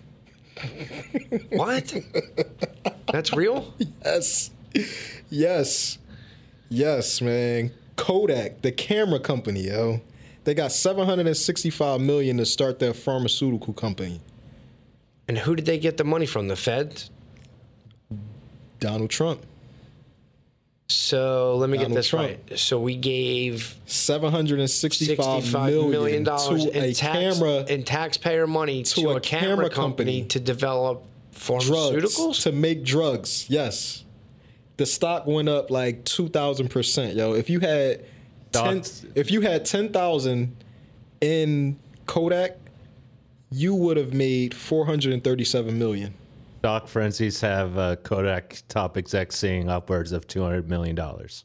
Speaker 2: What? That's real?
Speaker 3: Yes, yes, yes, man. Kodak, the camera company, yo, they got seven hundred and sixty-five million to start their pharmaceutical company.
Speaker 2: And who did they get the money from? The Feds?
Speaker 3: Donald Trump,
Speaker 2: So let me
Speaker 3: Donald
Speaker 2: get this
Speaker 3: Trump.
Speaker 2: right. So we gave
Speaker 3: seven hundred and sixty-five
Speaker 2: sixty-five
Speaker 3: million
Speaker 2: million dollars
Speaker 3: to
Speaker 2: in,
Speaker 3: a
Speaker 2: tax,
Speaker 3: camera
Speaker 2: in taxpayer money to, a, camera, company, to develop
Speaker 3: drugs
Speaker 2: pharmaceuticals.
Speaker 3: to make drugs. Yes, the stock went up like two thousand percent. Yo, if you had ten,
Speaker 4: Docs-
Speaker 3: if you had ten thousand in Kodak, you would have made four hundred and thirty-seven million.
Speaker 4: Doc frenzies have uh, Kodak top execs seeing upwards of two hundred million dollars.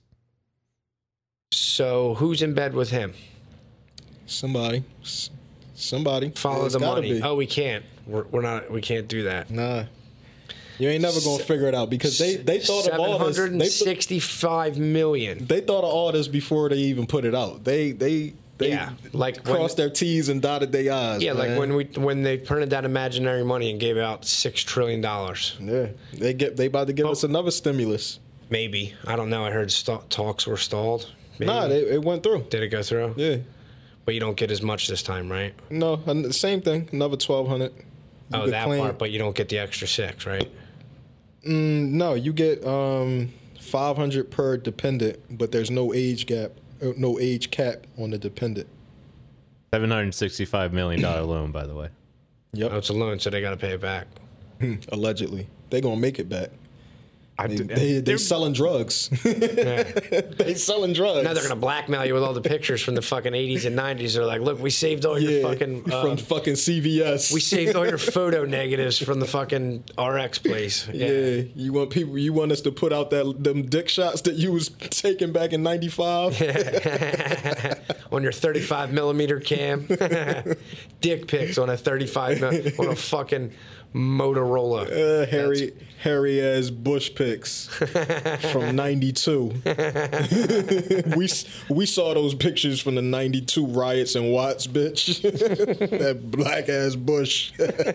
Speaker 2: So who's in bed with him?
Speaker 3: Somebody, S- somebody
Speaker 2: Follow
Speaker 3: It's
Speaker 2: the
Speaker 3: gotta
Speaker 2: money.
Speaker 3: be.
Speaker 2: Oh, we can't. We're, we're not. We can't do that.
Speaker 3: Nah, you ain't never gonna figure it out because they they thought of all this.
Speaker 2: Seven hundred
Speaker 3: They,
Speaker 2: and
Speaker 3: th-
Speaker 2: sixty-five million.
Speaker 3: they thought of all this before they even put it out. They they they
Speaker 2: Yeah, like when-
Speaker 3: crossed their T's and dotted their I's.
Speaker 2: Yeah, like
Speaker 3: man.
Speaker 2: when we when they printed that imaginary money and gave out six trillion dollars.
Speaker 3: Yeah, they get they about to give
Speaker 2: Oh.
Speaker 3: us another stimulus.
Speaker 2: Maybe. I don't know. I heard st- talks were stalled. Maybe.
Speaker 3: Nah, it, it went through.
Speaker 2: Did it go through?
Speaker 3: Yeah.
Speaker 2: But you don't get as much this time, right?
Speaker 3: No, an- same thing. Another twelve hundred.
Speaker 2: Oh, that part, but you don't get the extra six, right?
Speaker 3: Mm, no, you get um, five hundred per dependent, but there's no age gap, uh, no age cap on the dependent.
Speaker 4: seven hundred sixty-five million dollars loan, by the way.
Speaker 3: Yep.
Speaker 2: Oh, it's a loan, so they got to pay it back.
Speaker 3: Allegedly. They're going to make it back.
Speaker 2: I
Speaker 3: They,
Speaker 2: did-
Speaker 3: they, they
Speaker 2: they're-
Speaker 3: selling drugs.
Speaker 2: yeah.
Speaker 3: they selling drugs.
Speaker 2: Now they're gonna blackmail you with all the pictures from the fucking eighties and nineties. They're like, look, we saved all your
Speaker 3: yeah,
Speaker 2: fucking
Speaker 3: from
Speaker 2: um,
Speaker 3: fucking C V S.
Speaker 2: we saved all your photo negatives from the fucking R X place.
Speaker 3: yeah.
Speaker 2: Yeah.
Speaker 3: you want people. You want us to put out that them dick shots that you was taking back in ninety-five.
Speaker 2: On your thirty-five millimeter cam, dick pics on a thirty-five mil- on a fucking Motorola.
Speaker 3: Uh, hairy, hairy ass bush pics from ninety-two. we we saw those pictures from the ninety-two riots in Watts, bitch. That black ass bush.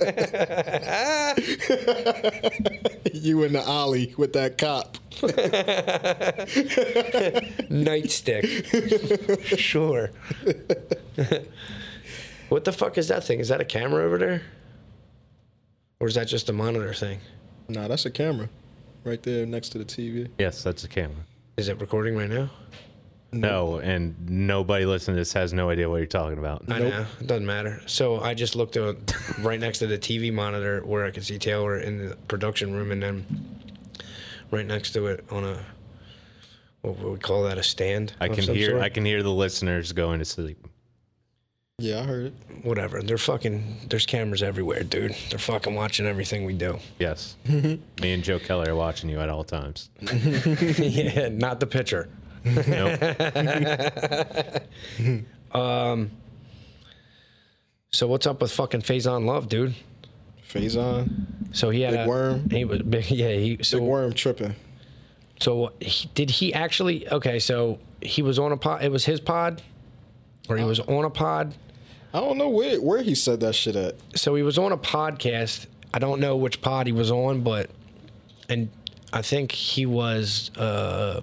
Speaker 3: You in the alley with that cop.
Speaker 2: Nightstick. Sure. What the fuck is that thing? Is that a camera over there? Or is that just a monitor thing?
Speaker 3: Nah, that's a camera, right there next to the T V.
Speaker 4: Yes, that's a camera.
Speaker 2: Is it recording right now?
Speaker 4: No, and nobody listening to this has no idea what you're talking about.
Speaker 2: I
Speaker 3: Nope.
Speaker 2: know. It doesn't matter. So I just looked at right next to the T V monitor where I could see Taylor in the production room, and then right next to it on a, what would we call that, a stand?
Speaker 4: I
Speaker 2: of
Speaker 4: can
Speaker 2: some
Speaker 4: hear
Speaker 2: sort?
Speaker 4: I can hear the listeners going to sleep.
Speaker 3: Yeah, I heard it.
Speaker 2: Whatever. They're fucking, there's cameras everywhere, dude. They're fucking watching everything we do.
Speaker 4: Yes. Me and Joe Kelly are watching you at all times.
Speaker 2: Yeah, not the pitcher.
Speaker 4: Nope.
Speaker 2: So what's up with fucking Faison Love, dude?
Speaker 3: Faison,
Speaker 2: So he had
Speaker 3: Big
Speaker 2: a,
Speaker 3: Worm.
Speaker 2: He was big. Yeah, he.
Speaker 3: Big
Speaker 2: So
Speaker 3: Worm tripping.
Speaker 2: so he, did he actually? Okay, so he was on a pod. It was his pod, or he was on a pod.
Speaker 3: I don't know where where he said that shit at.
Speaker 2: So he was on a podcast. I don't know which pod he was on, but and I think he was uh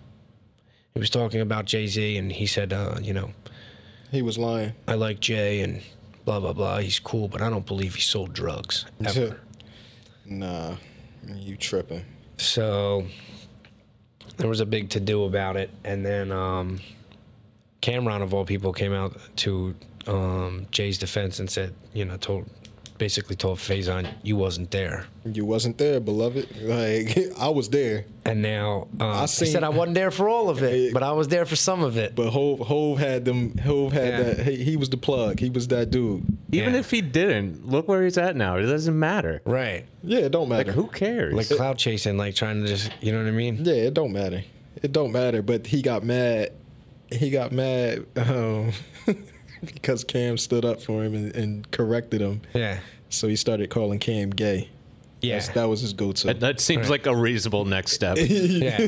Speaker 2: he was talking about Jay-Z, and he said, uh, you know,
Speaker 3: He was lying.
Speaker 2: I like Jay and blah blah blah. He's cool, but I don't believe he sold drugs ever.
Speaker 3: Nah, you tripping.
Speaker 2: So there was a big to do about it, and then um, Cameron of all people came out to um, Jay's defense and said, you know, told basically told Faison, you wasn't there.
Speaker 3: You wasn't there, beloved. Like I was there,
Speaker 2: And now um,
Speaker 3: I
Speaker 2: he
Speaker 3: seen-
Speaker 2: said I wasn't there for all of it, but I was there for some of it.
Speaker 3: but Hove Hove had them. Hove had
Speaker 2: Yeah.
Speaker 3: that. He, he was the plug. He was that dude.
Speaker 4: Even
Speaker 2: Yeah.
Speaker 4: if he didn't, look where he's at now. It doesn't matter.
Speaker 2: Right.
Speaker 3: Yeah, it don't matter.
Speaker 4: Like, who cares?
Speaker 2: Like cloud chasing, like trying to just, you know what I mean?
Speaker 3: Yeah, it don't matter. It don't matter. But he got mad. He got mad um, because Cam stood up for him and, and corrected him.
Speaker 2: Yeah.
Speaker 3: So he started calling Cam gay.
Speaker 2: Yeah.
Speaker 3: That's, that was his go-to.
Speaker 4: that, that seems like a reasonable next step.
Speaker 2: Yeah.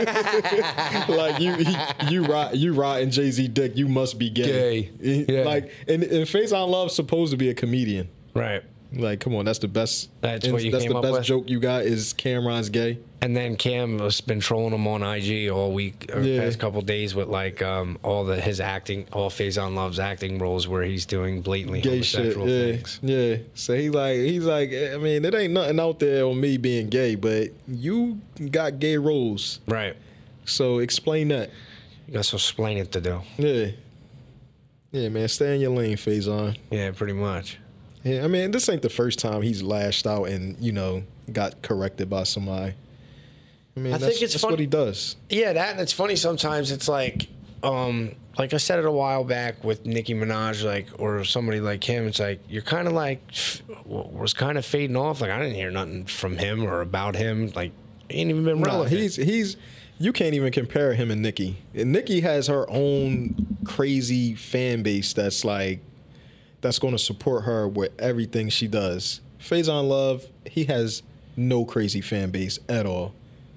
Speaker 3: Like you, he, you ride, you riding Jay Z dick. You must be gay.
Speaker 2: Gay. Yeah.
Speaker 3: Like, and, and Faison Love's supposed to be a comedian.
Speaker 2: Right.
Speaker 3: Like, come on, that's the best.
Speaker 2: That's what you
Speaker 3: that's
Speaker 2: came
Speaker 3: the
Speaker 2: up
Speaker 3: best
Speaker 2: with?
Speaker 3: joke you got is Cameron's gay.
Speaker 2: And then Cam has been trolling him on I G all week, or
Speaker 3: Yeah.
Speaker 2: past couple days, with like um, all the his acting, all Faison Love's acting roles where he's doing blatantly
Speaker 3: Gay shit.
Speaker 2: homosexual
Speaker 3: Yeah,
Speaker 2: things.
Speaker 3: yeah. So he like, he's like, I mean, it ain't nothing out there on me being gay, but you got gay roles.
Speaker 2: Right.
Speaker 3: So explain that.
Speaker 2: You got some explaining to do.
Speaker 3: Yeah. Yeah, man, stay in your lane, Faison.
Speaker 2: Yeah, pretty much.
Speaker 3: Yeah, I mean, this ain't the first time he's lashed out and, you know, got corrected by somebody. I mean,
Speaker 2: I
Speaker 3: that's,
Speaker 2: think it's
Speaker 3: that's
Speaker 2: fun-
Speaker 3: what he does.
Speaker 2: Yeah, that and it's funny sometimes. It's like, um, like I said it a while back with Nicki Minaj, like, or somebody like him. It's like you're kind of like was kind of fading off. Like I didn't hear nothing from him or about him. Like he ain't even been
Speaker 3: No,
Speaker 2: relevant.
Speaker 3: he's he's you can't even compare him and Nicki. And Nicki has her own crazy fan base that's like that's going to support her with everything she does. Faison Love, he has no crazy fan base at all.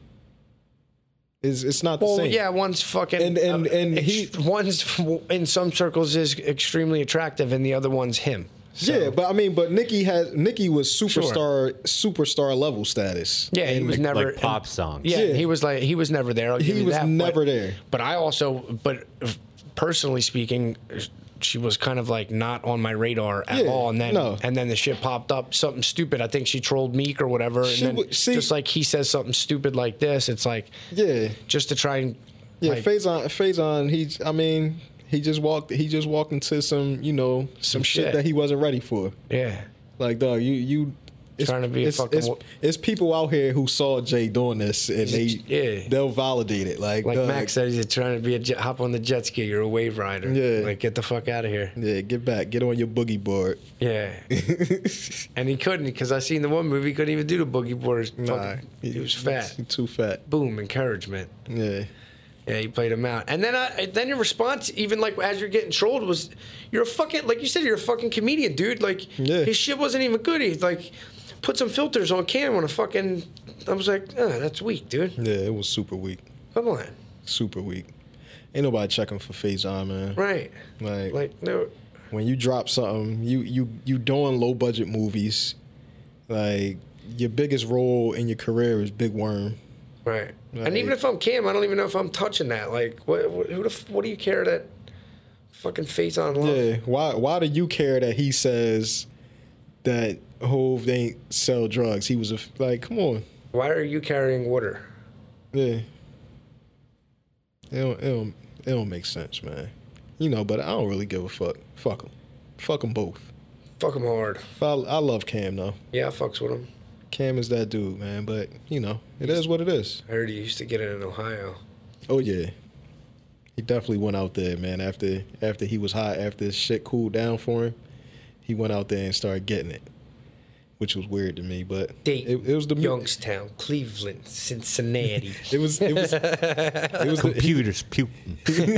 Speaker 3: It's, it's not the
Speaker 2: Well,
Speaker 3: same.
Speaker 2: yeah, one's fucking
Speaker 3: And- and-
Speaker 2: uh,
Speaker 3: and
Speaker 2: ex-
Speaker 3: he-
Speaker 2: one's in some circles is extremely attractive, and the other one's him. So,
Speaker 3: Yeah, but I mean, but Nicki had Nicki was superstar superstar level status.
Speaker 2: yeah, he was never
Speaker 4: Like pop songs.
Speaker 2: Yeah,
Speaker 3: Yeah.
Speaker 2: he was like he was never there. I'll give
Speaker 3: He
Speaker 2: you
Speaker 3: was
Speaker 2: that,
Speaker 3: never
Speaker 2: but,
Speaker 3: there.
Speaker 2: But I also, but personally speaking, she was kind of like not on my radar at
Speaker 3: Yeah,
Speaker 2: all. And then
Speaker 3: no.
Speaker 2: and then the shit popped up, something stupid. I think she trolled Meek or whatever. And
Speaker 3: She
Speaker 2: then
Speaker 3: would- see-
Speaker 2: just like he says something stupid like this, it's like
Speaker 3: Yeah,
Speaker 2: just to try and
Speaker 3: yeah.
Speaker 2: like,
Speaker 3: Faison, Faison, he, I mean, he just walked. He just walked into some, you know, some,
Speaker 2: Some
Speaker 3: shit.
Speaker 2: shit.
Speaker 3: that he wasn't ready for.
Speaker 2: yeah.
Speaker 3: Like, dog, you, you. It's,
Speaker 2: Trying to be a
Speaker 3: it's,
Speaker 2: fucking
Speaker 3: it's,
Speaker 2: wa-
Speaker 3: it's people out here who saw Jay doing this and they,
Speaker 2: Yeah.
Speaker 3: they'll validate it. Like,
Speaker 2: Like
Speaker 3: dog,
Speaker 2: Max said, he's trying to be a jet, hop on the jet ski. You're a wave rider.
Speaker 3: Yeah.
Speaker 2: Like get the fuck out of here.
Speaker 3: Yeah, get back, get on your boogie board.
Speaker 2: Yeah. And he couldn't because I seen the one movie he couldn't even do the boogie board.
Speaker 3: Nah,
Speaker 2: Fucking- he was fat.
Speaker 3: He too fat.
Speaker 2: Boom, encouragement.
Speaker 3: Yeah.
Speaker 2: Yeah, he played him out. And then I, then your response, even like as you're getting trolled, was you're a fucking, like you said, you're a fucking comedian, dude. Like
Speaker 3: Yeah.
Speaker 2: his shit wasn't even good. He like put some filters on Cam on a fucking. I was like, oh, that's weak, dude.
Speaker 3: Yeah, it was super weak.
Speaker 2: Come on,
Speaker 3: Super weak. Ain't nobody checking for Faison, man.
Speaker 2: right?
Speaker 3: Like,
Speaker 2: Like no,
Speaker 3: when you drop something, you you you doing low budget movies. Like your biggest role in your career is Big Worm.
Speaker 2: right.
Speaker 3: Like-
Speaker 2: And even if I'm Cam, I don't even know if I'm touching that. Like, what? what who the? f- What do you care that? Fucking face on love.
Speaker 3: Yeah. Why why do you care that he says that Hove ain't sell drugs? He was a f- like, come on.
Speaker 2: Why are you carrying water?
Speaker 3: Yeah. It don't, it don't it don't make sense, man. You know, but I don't really give a fuck. Fuck them. Fuck them both.
Speaker 2: Fuck him hard.
Speaker 3: I, I love Cam though.
Speaker 2: Yeah, I fucks with him.
Speaker 3: Cam is that dude, man. But you know, it is what it is.
Speaker 2: I heard he used to get it in Ohio.
Speaker 3: Oh yeah, he definitely went out there, man. After after he was hot, after shit cooled down for him, he went out there and started getting it, which was weird to me. But
Speaker 2: Dayton,
Speaker 3: it, it was the mu-
Speaker 2: Youngstown, Cleveland, Cincinnati.
Speaker 3: It was it was it was the,
Speaker 4: Computers puking.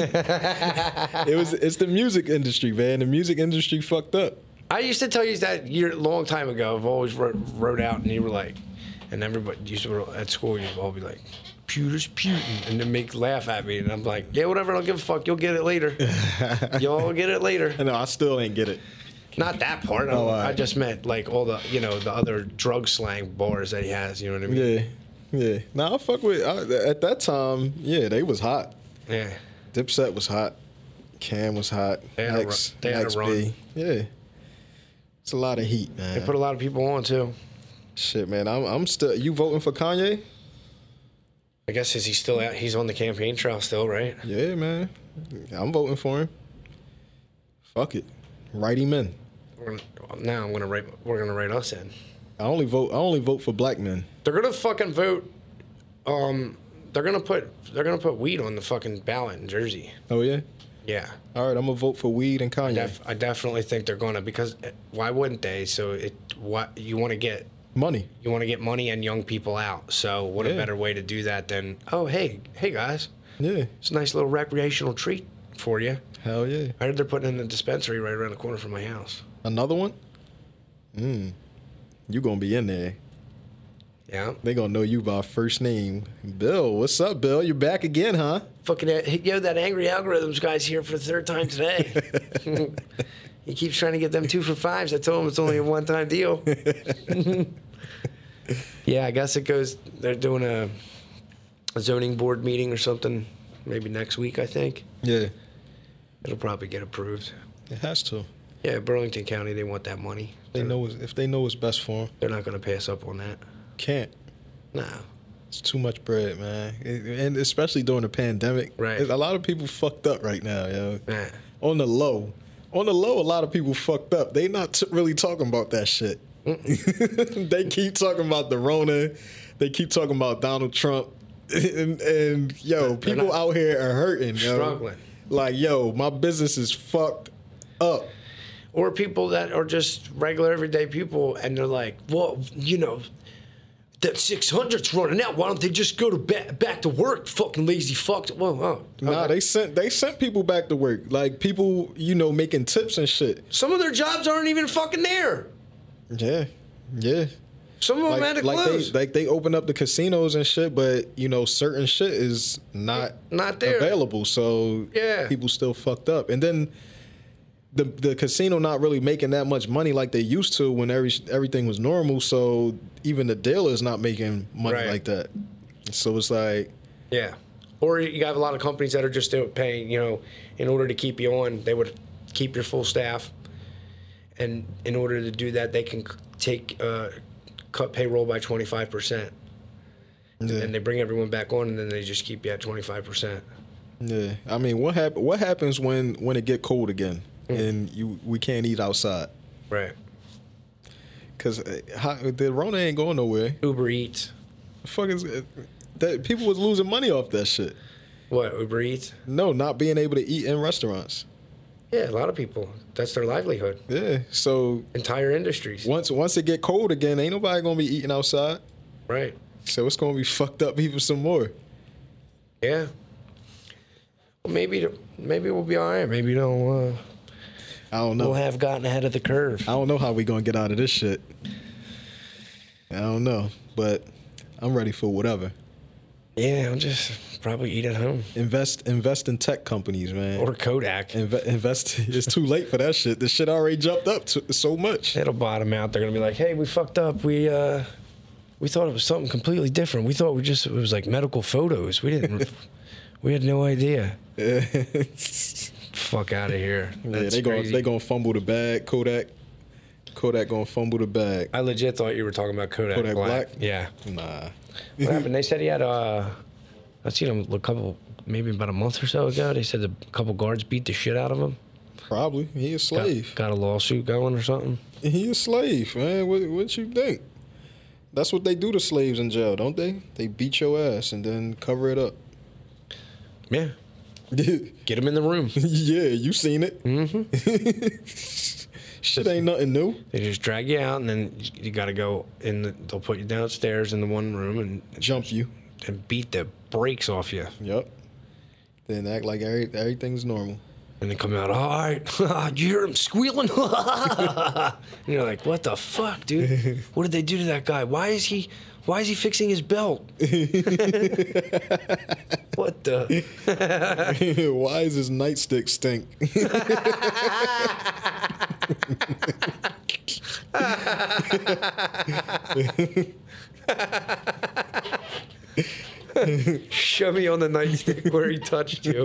Speaker 3: it was it's the music industry, man. The music industry fucked up.
Speaker 2: I used to tell you that year, long time ago. I've always wrote, wrote out, and you were like, and everybody used to at school, you'd all be like, "Pewters, Putin," and then make laugh at me, and I'm like, "Yeah, whatever. I don't give a fuck. You'll get it later. You'll get it later."
Speaker 3: I know I still ain't get it.
Speaker 2: Not that part. I,
Speaker 3: Oh, all right.
Speaker 2: I just meant like all the, you know, the other drug slang bars that he has. You know what I mean?
Speaker 3: Yeah, yeah. Now I fuck with I, at that time. Yeah, they was hot.
Speaker 2: Yeah.
Speaker 3: Dipset was hot. Cam was hot.
Speaker 2: They had a
Speaker 3: X,
Speaker 2: run- they had a
Speaker 3: X
Speaker 2: run.
Speaker 3: B. Yeah. It's a lot of heat, man.
Speaker 2: They put a lot of people on too.
Speaker 3: Shit, man. I'm, I'm still. You voting for Kanye?
Speaker 2: I guess is he still out? He's on the campaign trail still, right?
Speaker 3: Yeah, man. I'm voting for him. Fuck it. Write him in.
Speaker 2: We're gonna, now I'm gonna write. We're gonna write us in.
Speaker 3: I only vote. I only vote for black men.
Speaker 2: They're gonna fucking vote. Um, they're gonna put. They're gonna put weed on the fucking ballot in Jersey.
Speaker 3: Oh yeah.
Speaker 2: Yeah.
Speaker 3: All right. I'm gonna vote for weed and Kanye.
Speaker 2: Def, I definitely think they're gonna because uh, why wouldn't they? So it what you want to get
Speaker 3: Money.
Speaker 2: you want to get money and young people out. So what a
Speaker 3: Yeah.
Speaker 2: better way to do that than oh hey hey guys,
Speaker 3: Yeah.
Speaker 2: it's a nice little recreational treat for you.
Speaker 3: Hell yeah.
Speaker 2: I heard they're putting in a dispensary right around the corner from my house.
Speaker 3: Another one. Mm. You gonna be in there.
Speaker 2: Yeah.
Speaker 3: They gonna know you by first name. Bill, what's up, Bill? You're back again, huh?
Speaker 2: Fucking uh, yo, that angry algorithms guy's here for the third time today. He keeps trying to get them two for fives. I told him it's only a one-time deal. Yeah, I guess it goes. They're doing a, a zoning board meeting or something, maybe next week. I think
Speaker 3: Yeah.
Speaker 2: it'll probably get approved.
Speaker 3: It has to.
Speaker 2: Yeah, Burlington County, they want that money.
Speaker 3: They
Speaker 2: They're,
Speaker 3: know what's- if they know what's best for them.
Speaker 2: they're not going to pass up on that.
Speaker 3: Can't.
Speaker 2: No.
Speaker 3: It's too much bread, man, It- and especially during the pandemic.
Speaker 2: Right.
Speaker 3: A lot of people fucked up right now, yo.
Speaker 2: Nah.
Speaker 3: On the low, on the low, a lot of people fucked up. They not t- really talking about that shit. They keep talking about the Rona. They keep talking about Donald Trump, and, and yo, people
Speaker 2: not-
Speaker 3: out here are hurting, yo.
Speaker 2: Struggling.
Speaker 3: Like, yo, my business is fucked up.
Speaker 2: Or people that are just regular everyday people, and they're like, well, you know, that six hundred's running out. Why don't they just go to ba- back to work? Fucking lazy fucks. Well, oh,
Speaker 3: Nah,
Speaker 2: okay.
Speaker 3: they sent they sent people back to work. Like people, you know, making tips and shit.
Speaker 2: Some of their jobs aren't even fucking there.
Speaker 3: Yeah, yeah.
Speaker 2: Some of them
Speaker 3: Like,
Speaker 2: had to
Speaker 3: like
Speaker 2: close.
Speaker 3: they like they open up the casinos and shit, but you know, certain shit is not
Speaker 2: Not there.
Speaker 3: available. So
Speaker 2: Yeah.
Speaker 3: people still fucked up. And then the the casino not really making that much money like they used to when every everything was normal. So even the dealer's not making money
Speaker 2: Right.
Speaker 3: like that. So it's like,
Speaker 2: Yeah. Or you have a lot of companies that are just doing- paying, you know, in order to keep you on, they would keep your full staff. And in order to do that, they can c- take, uh, cut payroll by twenty-five percent.
Speaker 3: yeah,
Speaker 2: And they bring everyone back on, and then they just keep you at twenty-five percent.
Speaker 3: yeah. I mean, what hap- What happens when when it get cold again and you we can't eat outside?
Speaker 2: Right.
Speaker 3: Cause uh, how, the Rona ain't going nowhere.
Speaker 2: Uber Eats.
Speaker 3: The fuck is that? People was losing money off that shit.
Speaker 2: What, Uber Eats?
Speaker 3: No, not being able to eat in restaurants.
Speaker 2: Yeah, a lot of people. That's their livelihood.
Speaker 3: Yeah. So
Speaker 2: Entire industries.
Speaker 3: once once it get cold again, ain't nobody gonna be eating outside.
Speaker 2: Right.
Speaker 3: So it's gonna be fucked up even some more.
Speaker 2: Yeah. Well, maybe maybe we'll be all right. Maybe they'll, uh,
Speaker 3: I don't know.
Speaker 2: we'll have gotten ahead of the curve.
Speaker 3: I don't know how we gonna get out of this shit. I don't know, but I'm ready for whatever.
Speaker 2: Yeah, I'll just probably eat at home.
Speaker 3: Invest invest in tech companies, man.
Speaker 2: Or Kodak.
Speaker 3: Inve- invest. It's too late for that shit. The shit already jumped up to, so much.
Speaker 2: It'll bottom out. They're gonna be like, "Hey, we fucked up. We uh, we thought it was something completely different. We thought we just it was like medical photos. We didn't. we had no idea.
Speaker 3: Yeah,
Speaker 2: Fuck out of here. That's
Speaker 3: they gonna
Speaker 2: crazy.
Speaker 3: they gonna fumble the bag. Kodak. Kodak gonna fumble the bag.
Speaker 2: I legit thought you were talking about Kodak,
Speaker 3: Kodak
Speaker 2: Black.
Speaker 3: Black?
Speaker 2: Yeah.
Speaker 3: Nah.
Speaker 2: What happened? They said he had uh, I seen him a couple, maybe about a month or so ago. They said a couple guards beat the shit out of him.
Speaker 3: Probably. He a
Speaker 2: Got,
Speaker 3: slave.
Speaker 2: got a lawsuit going or something.
Speaker 3: He a slave, man. What what you think? That's what they do to slaves in jail, don't they? They beat your ass and then cover it up.
Speaker 2: Yeah.
Speaker 3: Yeah,
Speaker 2: Get him in the room.
Speaker 3: you seen it.
Speaker 2: Mm-hmm.
Speaker 3: Shit ain't nothing new.
Speaker 2: They just drag you out, and then you got to go in. The, they'll put you downstairs in the one room and
Speaker 3: Jump you.
Speaker 2: and beat the brakes off you.
Speaker 3: Yep. Then act like every, everything's normal.
Speaker 2: And they come out, all right, did you hear him squealing? And you're like, what the fuck, dude? What did they do to that guy? Why is he why is he fixing his belt? What the?
Speaker 3: Why is his nightstick stink?
Speaker 2: Show me on the nightstick where he touched you.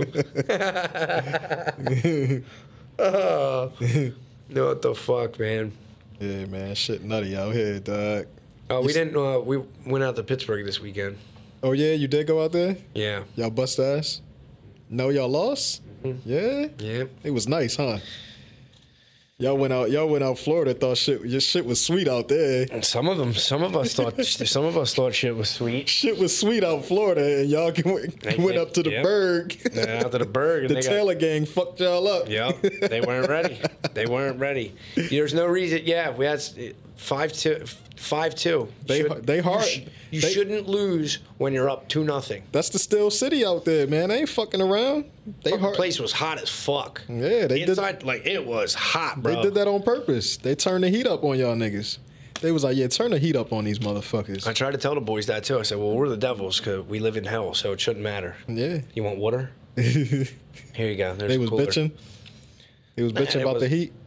Speaker 2: Oh, no, what the fuck, man?
Speaker 3: Yeah, man, shit nutty out here, dog.
Speaker 2: Oh, we didn't. Uh, we went out to Pittsburgh this weekend.
Speaker 3: Oh yeah, you did go out there?
Speaker 2: Yeah,
Speaker 3: Y'all bust ass? No, y'all lost? Yeah?
Speaker 2: yeah.
Speaker 3: It was nice, huh? Y'all went out. Y'all went out Florida. Thought shit. Your shit was sweet out there.
Speaker 2: And some of them, some of us thought, some of us thought shit was sweet.
Speaker 3: Shit was sweet out Florida, and y'all went,
Speaker 2: They-
Speaker 3: went
Speaker 2: they-
Speaker 3: up to the
Speaker 2: yep.
Speaker 3: Berg.
Speaker 2: They went out to the Berg, and
Speaker 3: The
Speaker 2: they got-
Speaker 3: Taylor gang fucked y'all up.
Speaker 2: Yep, they weren't ready. They weren't ready. There's no reason. Yeah, we had five two, five two.
Speaker 3: They- they hard-
Speaker 2: You, sh- you
Speaker 3: they-
Speaker 2: shouldn't lose when you're up two nothing.
Speaker 3: That's the Steel City out there, man. They ain't fucking around. They
Speaker 2: The
Speaker 3: hard.
Speaker 2: place was hot as fuck.
Speaker 3: Yeah, they did-
Speaker 2: inside like it was hot, bro.
Speaker 3: They did that on purpose. They turned the heat up on y'all niggas. They was like, yeah, turn the heat up on these motherfuckers.
Speaker 2: I tried to tell the boys that too. I said, well, we're the devils because we live in hell, so it shouldn't matter.
Speaker 3: Yeah.
Speaker 2: You want water?
Speaker 3: they
Speaker 2: Here you go. There's a
Speaker 3: was
Speaker 2: cooler.
Speaker 3: bitching. They was
Speaker 2: Nah,
Speaker 3: bitching
Speaker 2: it
Speaker 3: about
Speaker 2: was-
Speaker 3: the heat.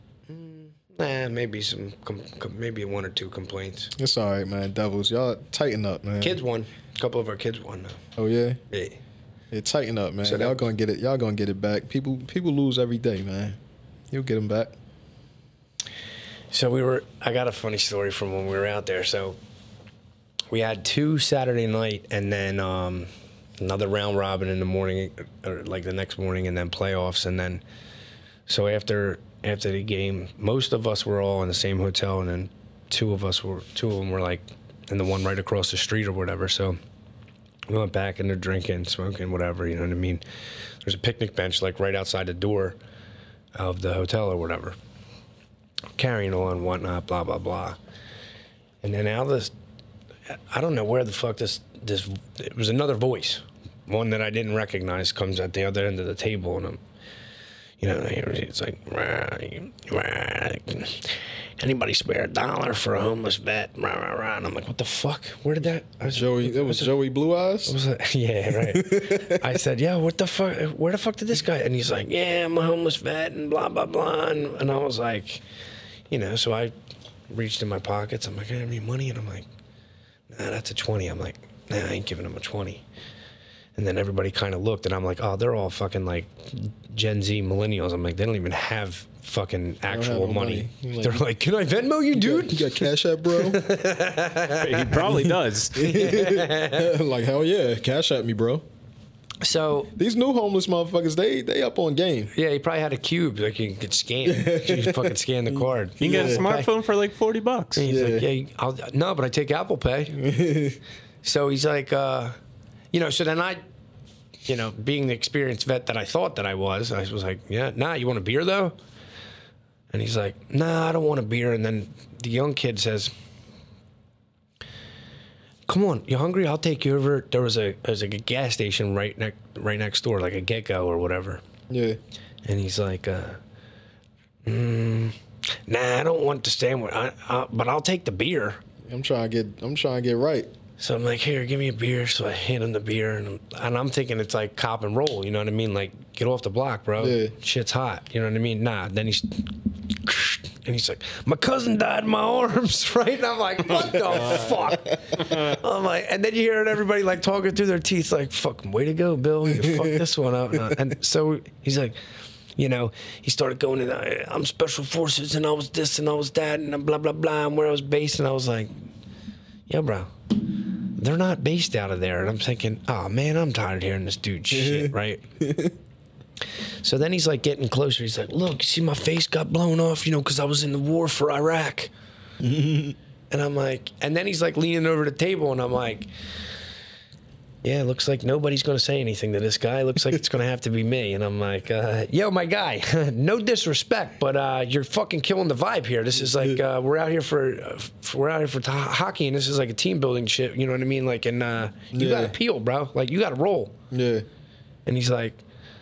Speaker 2: Nah, maybe some, com- com- maybe one or two complaints.
Speaker 3: It's all right, man. Devils, y'all tighten up, man.
Speaker 2: Kids won. A couple of our kids won though.
Speaker 3: Oh yeah.
Speaker 2: Yeah.
Speaker 3: Yeah, tighten up, man.
Speaker 2: So that-
Speaker 3: y'all gonna get it. Y'all gonna get it back. People, people lose every day, man. You'll get them back.
Speaker 2: So we were. I got a funny story from when we were out there. So we had two Saturday night, and then um, another round robin in the morning, or like the next morning, and then playoffs, and then so after after the game, most of us were all in the same hotel, and then two of us were two of them were like in the one right across the street or whatever. So we went back and they're drinking, smoking, whatever. You know what I mean? There's a picnic bench like right outside the door of the hotel or whatever. Carrying on, whatnot, blah blah blah, and then out of this, I don't know where the fuck this this it was another voice, one that I didn't recognize, comes at the other end of the table, and I'm, you know, it's like, rah, rah, anybody spare a dollar for a homeless vet? Rah, rah, rah. And I'm like, what the fuck? Where did that? I was,
Speaker 3: Joey, it was Joey Blue Eyes?
Speaker 2: was it? Yeah, right. I said, yeah, what the fuck? Where the fuck did this guy? And he's like, yeah, I'm a homeless vet and blah, blah, blah. And, and I was like, you know, so I reached in my pockets. I'm like, I have any money? And I'm like, nah, that's a twenty. I'm like, nah, I ain't giving him a twenty. And then everybody kind of looked, and I'm like, oh, they're all fucking like Gen Z millennials. I'm like, they don't even have fucking actual
Speaker 3: no
Speaker 2: money.
Speaker 3: money.
Speaker 2: They're like, can I Venmo you, dude?
Speaker 3: You got Cash App, bro?
Speaker 4: He probably does.
Speaker 3: Like, hell yeah. Cash App me, bro.
Speaker 2: So,
Speaker 3: These new homeless motherfuckers, they they up on game.
Speaker 2: yeah, he probably had a cube like you could scan. You could fucking scan the card.
Speaker 4: You can get a
Speaker 3: Yeah.
Speaker 4: smartphone for like forty bucks.
Speaker 2: And he's
Speaker 3: Yeah.
Speaker 2: like, yeah, you- I'll, no, but I take Apple Pay. So he's like, uh, you know, so then I, you know, being the experienced vet that I thought that I was, I was like, yeah, nah, you want a beer though? And he's like, nah, I don't want a beer. And then the young kid says, come on, you hungry? I'll take you over. There was a there was like a gas station right next right next door, like a Gecko or whatever.
Speaker 3: Yeah.
Speaker 2: And he's like, uh, mm, nah, I don't want the sandwich, I, I, but I'll take the beer.
Speaker 3: I'm trying to get I'm trying to get right.
Speaker 2: So I'm like, here, give me a beer. So I hand him the beer, and, and I'm thinking it's like cop and roll, you know what I mean? Like, get off the block, bro.
Speaker 3: Yeah.
Speaker 2: Shit's hot, you know what I mean? Nah. Then he's, and he's like, my cousin died in my arms, right? And I'm like, what the fuck? I'm like, and then you hear everybody like talking through their teeth, like, fucking way to go, Bill. You fucked this one up. And so he's like, you know, he started going in, I'm special forces, and I was this, and I was that, and blah, blah, blah, and where I was based. And I was like, yeah, bro. They're not based out of there. And I'm thinking, oh, man, I'm tired of hearing this dude shit, right? So then he's like getting closer. He's like, look, you see my face got blown off, you know, because I was in the war for Iraq. And I'm like, and then he's like leaning over the table, and I'm like, yeah, looks like nobody's going to say anything to this guy. Looks like it's going to have to be me. And I'm like, uh, yo, my guy, no disrespect, but uh, you're fucking killing the vibe here. This is like, uh, we're out here for, uh, for we're out here for t- hockey, and this is like a team building shit. You know what I mean? Like, and uh, you
Speaker 3: Yeah.
Speaker 2: got to peel, bro. Like, you got to roll.
Speaker 3: Yeah.
Speaker 2: And he's like,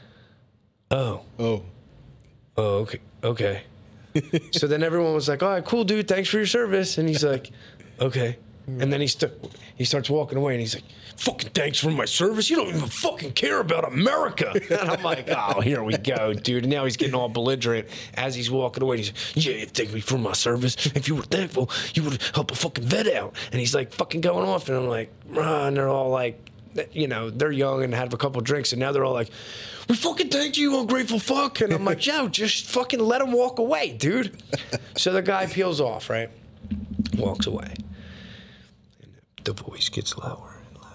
Speaker 2: oh,
Speaker 3: Oh.
Speaker 2: oh, okay, okay. So then everyone was like, all right, cool, dude. Thanks for your service. And he's like, okay. And then he, st- he starts walking away, and he's like, fucking thanks for my service. You don't even fucking care about America. And I'm like, oh, here we go, dude. And now he's getting all belligerent as he's walking away. He's like, yeah, thank me for my service. If you were thankful, you would help a fucking vet out. And he's like fucking going off. And I'm like, ah, and they're all like, you know, they're young and had a couple drinks. And now they're all like, we fucking thanked you, ungrateful fuck. And I'm like, yo, just fucking let him walk away, dude. So the guy peels off, right? Walks away. And the voice gets lower.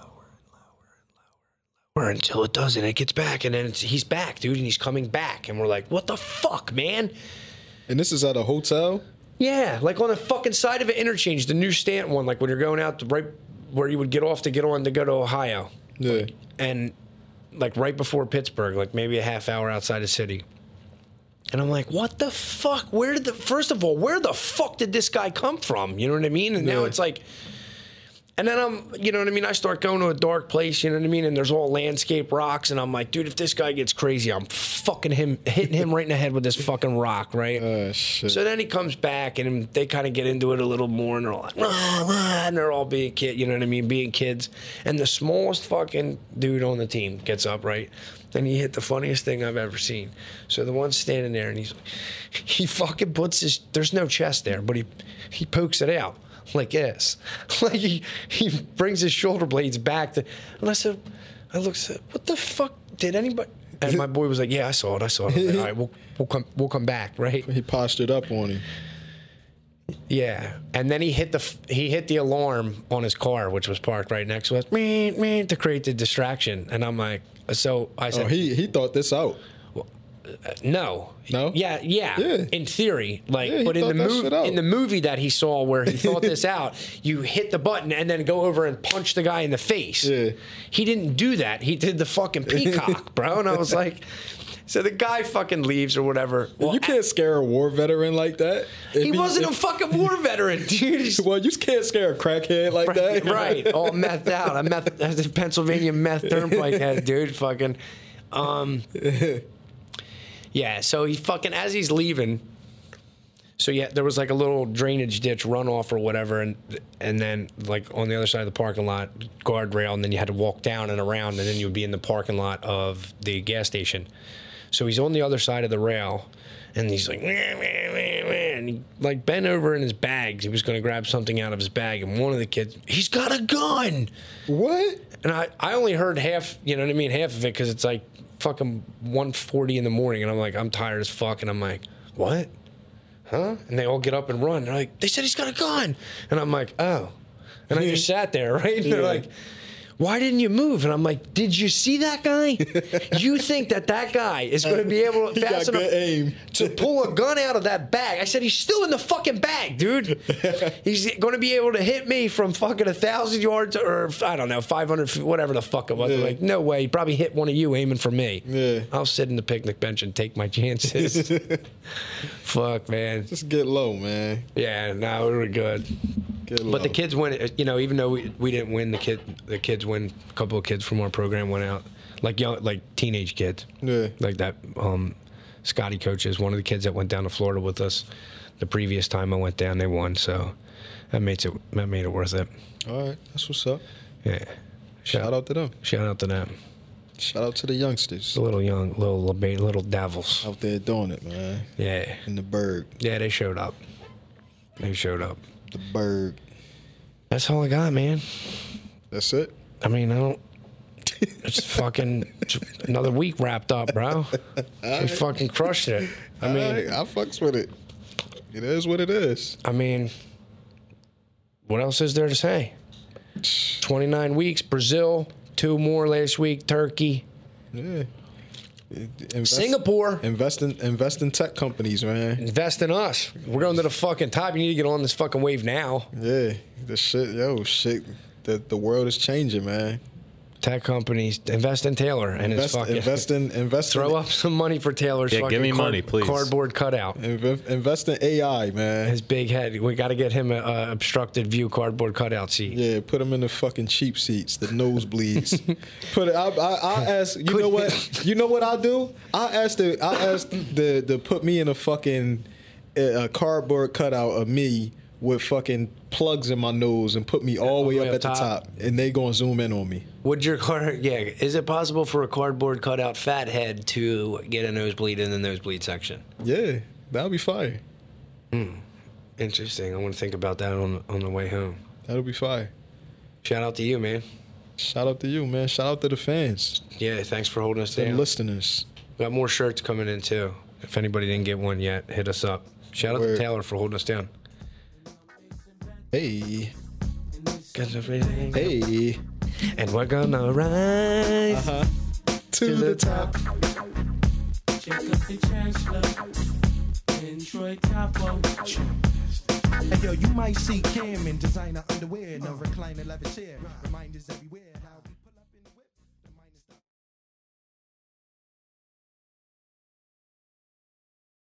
Speaker 2: Until it does, and it gets back, and then it's, he's back, dude, and he's coming back, and we're like, what the fuck, man?
Speaker 3: And this is at a hotel?
Speaker 2: Yeah, like on the fucking side of an interchange, the new Stanton one, like when you're going out to right where you would get off to get on to go to Ohio.
Speaker 3: Yeah.
Speaker 2: And like right before Pittsburgh, like maybe a half hour outside the city. And I'm like, what the fuck? Where did the, first of all, where the fuck did this guy come from? You know what I mean? And now
Speaker 3: Yeah.
Speaker 2: it's like, and then I'm, you know what I mean? I start going to a dark place, you know what I mean? And there's all landscape rocks, and I'm like, dude, if this guy gets crazy, I'm fucking him, hitting him right in the head with this fucking rock, right?
Speaker 3: Oh, shit.
Speaker 2: So then he comes back, and they kind of get into it a little more, and they're all like, rah, rah, and they're all being kid, you know what I mean, being kids. And the smallest fucking dude on the team gets up, right? And he hit the funniest thing I've ever seen. So the one's standing there, and he's, he fucking puts his, there's no chest there, but he, he pokes it out like this. Like he, he brings his shoulder blades back to, and I said, I looked, said, what the fuck did anybody? And my boy was like, yeah, I saw it, I saw it. I was like, all right, we'll, we'll come, we'll come back, right?
Speaker 3: He postured up on him.
Speaker 2: Yeah, and then he hit the he hit the alarm on his car, which was parked right next to us, me me to create the distraction. And I'm like, so I said,
Speaker 3: Oh, he he thought this out.
Speaker 2: no,
Speaker 3: No?
Speaker 2: yeah, yeah,
Speaker 3: Yeah.
Speaker 2: in theory, like,
Speaker 3: Yeah, he
Speaker 2: but in the
Speaker 3: thought that shit
Speaker 2: movie,
Speaker 3: out.
Speaker 2: in the movie that he saw where he thought this out, you hit the button and then go over and punch the guy in the face.
Speaker 3: Yeah.
Speaker 2: He didn't do that. He did the fucking peacock, bro. And I was like, so the guy fucking leaves or whatever. Well,
Speaker 3: You can't scare a war veteran like that. If
Speaker 2: he wasn't a fucking war veteran, dude. He's-
Speaker 3: Well, you can't scare a crackhead like
Speaker 2: Right,
Speaker 3: that.
Speaker 2: right. All methed out. I meth, I was a Pennsylvania meth turnpike head, dude. Fucking, um, Yeah, so he fucking, as he's leaving, so yeah, there was like a little drainage ditch runoff or whatever, and and then like on the other side of the parking lot, guardrail, and then you had to walk down and around, and then you would be in the parking lot of the gas station. So he's on the other side of the rail, and he's like, meh, meh, meh, meh, and he like bent over in his bags. He was going to grab something out of his bag, and one of the kids, he's got a gun.
Speaker 3: What?
Speaker 2: And I, I only heard half, you know what I mean, half of it, because it's like fucking one forty in the morning, and I'm like, I'm tired as fuck, and I'm like, what? Huh? And they all get up and run. They're like, they said he's got a gun. And I'm like, oh. And I just sat there, right? And they're
Speaker 3: Yeah.
Speaker 2: like, why didn't you move? And I'm like, did you see that guy? You think that that guy is going to be able to
Speaker 3: He got
Speaker 2: fast enough
Speaker 3: good aim.
Speaker 2: to pull a gun out of that bag? I said, he's still in the fucking bag, dude. He's going to be able to hit me from fucking a thousand yards or, I don't know, five hundred feet, whatever the fuck it was.
Speaker 3: Yeah.
Speaker 2: I'm like, no way. He probably hit one of you aiming for me.
Speaker 3: Yeah.
Speaker 2: I'll sit in the picnic bench and take my chances. Fuck, man.
Speaker 3: Just get low, man.
Speaker 2: Yeah, no, we were good.
Speaker 3: Get low.
Speaker 2: But the kids win. You know, even though we, we didn't win, the kid the kids win. A couple of kids from our program went out, like young, like teenage kids.
Speaker 3: Yeah.
Speaker 2: Like that. Um, Scotty coaches. One of the kids that went down to Florida with us, the previous time I went down, they won. So that makes it that made it worth it.
Speaker 3: All right, that's what's up.
Speaker 2: Yeah.
Speaker 3: Shout out to them.
Speaker 2: Shout out to them.
Speaker 3: Shout out to the youngsters
Speaker 2: The little young, little little, little devils.
Speaker 3: out there doing it, man.
Speaker 2: Yeah.
Speaker 3: In the Berg.
Speaker 2: Yeah, they showed up. They showed up.
Speaker 3: The Berg.
Speaker 2: That's all I got, man.
Speaker 3: That's it?
Speaker 2: I mean, I don't. It's fucking it's another week wrapped up, bro. We fucking crushed it. I mean,
Speaker 3: All right, I fucks with it. It is what it is.
Speaker 2: I mean, what else is there to say? twenty-nine weeks, Brazil, two more last week, Turkey,
Speaker 3: Yeah. Invest,
Speaker 2: Singapore.
Speaker 3: Invest in, invest in tech companies, man.
Speaker 2: Invest in us. We're going to the fucking top. You need to get on this fucking wave now.
Speaker 3: Yeah. The shit, yo, shit. The, the world is changing, man.
Speaker 2: Tech companies, invest in Taylor and his
Speaker 3: Invest,
Speaker 2: fucking.
Speaker 3: invest in invest
Speaker 2: Throw
Speaker 3: in,
Speaker 2: up some money for Taylor's
Speaker 4: Yeah,
Speaker 2: fucking
Speaker 4: give me
Speaker 2: card-
Speaker 4: money, please.
Speaker 2: cardboard cutout.
Speaker 3: inv- invest in A I, man.
Speaker 2: His big head. We got to get him a, a obstructed view cardboard cutout seat.
Speaker 3: Yeah, put them in the fucking cheap seats, the nosebleeds. Put it. I, I, I ask. You know what? You know what I'll do? I ask the. I ask the the put me in a fucking a cardboard cutout of me with fucking plugs in my nose and put me all the way up at the top, and they gonna zoom in on me.
Speaker 2: Would your car? Yeah. Is it possible for a cardboard cutout fat head to get a nosebleed in the nosebleed section?
Speaker 3: Yeah, that'll be fire.
Speaker 2: Interesting. I want to think about that on on the way home.
Speaker 3: That'll be fire.
Speaker 2: Shout out to you, man.
Speaker 3: Shout out to you, man. Shout out to the fans,
Speaker 2: Yeah. Thanks for holding us
Speaker 3: the
Speaker 2: down.
Speaker 3: listeners.
Speaker 2: Got more shirts coming in too. If anybody didn't get one yet, hit us up. Shout out to
Speaker 3: Word.
Speaker 2: Taylor for holding us down.
Speaker 3: Hey,
Speaker 2: Hey.
Speaker 3: hey,
Speaker 2: And we're gonna rise.
Speaker 3: uh-huh. To, the top.
Speaker 5: Check up the chancellor in Troy Capo.
Speaker 1: Hey yo, you might see Cam in designer underwear, no recliner leather chair. Reminders everywhere.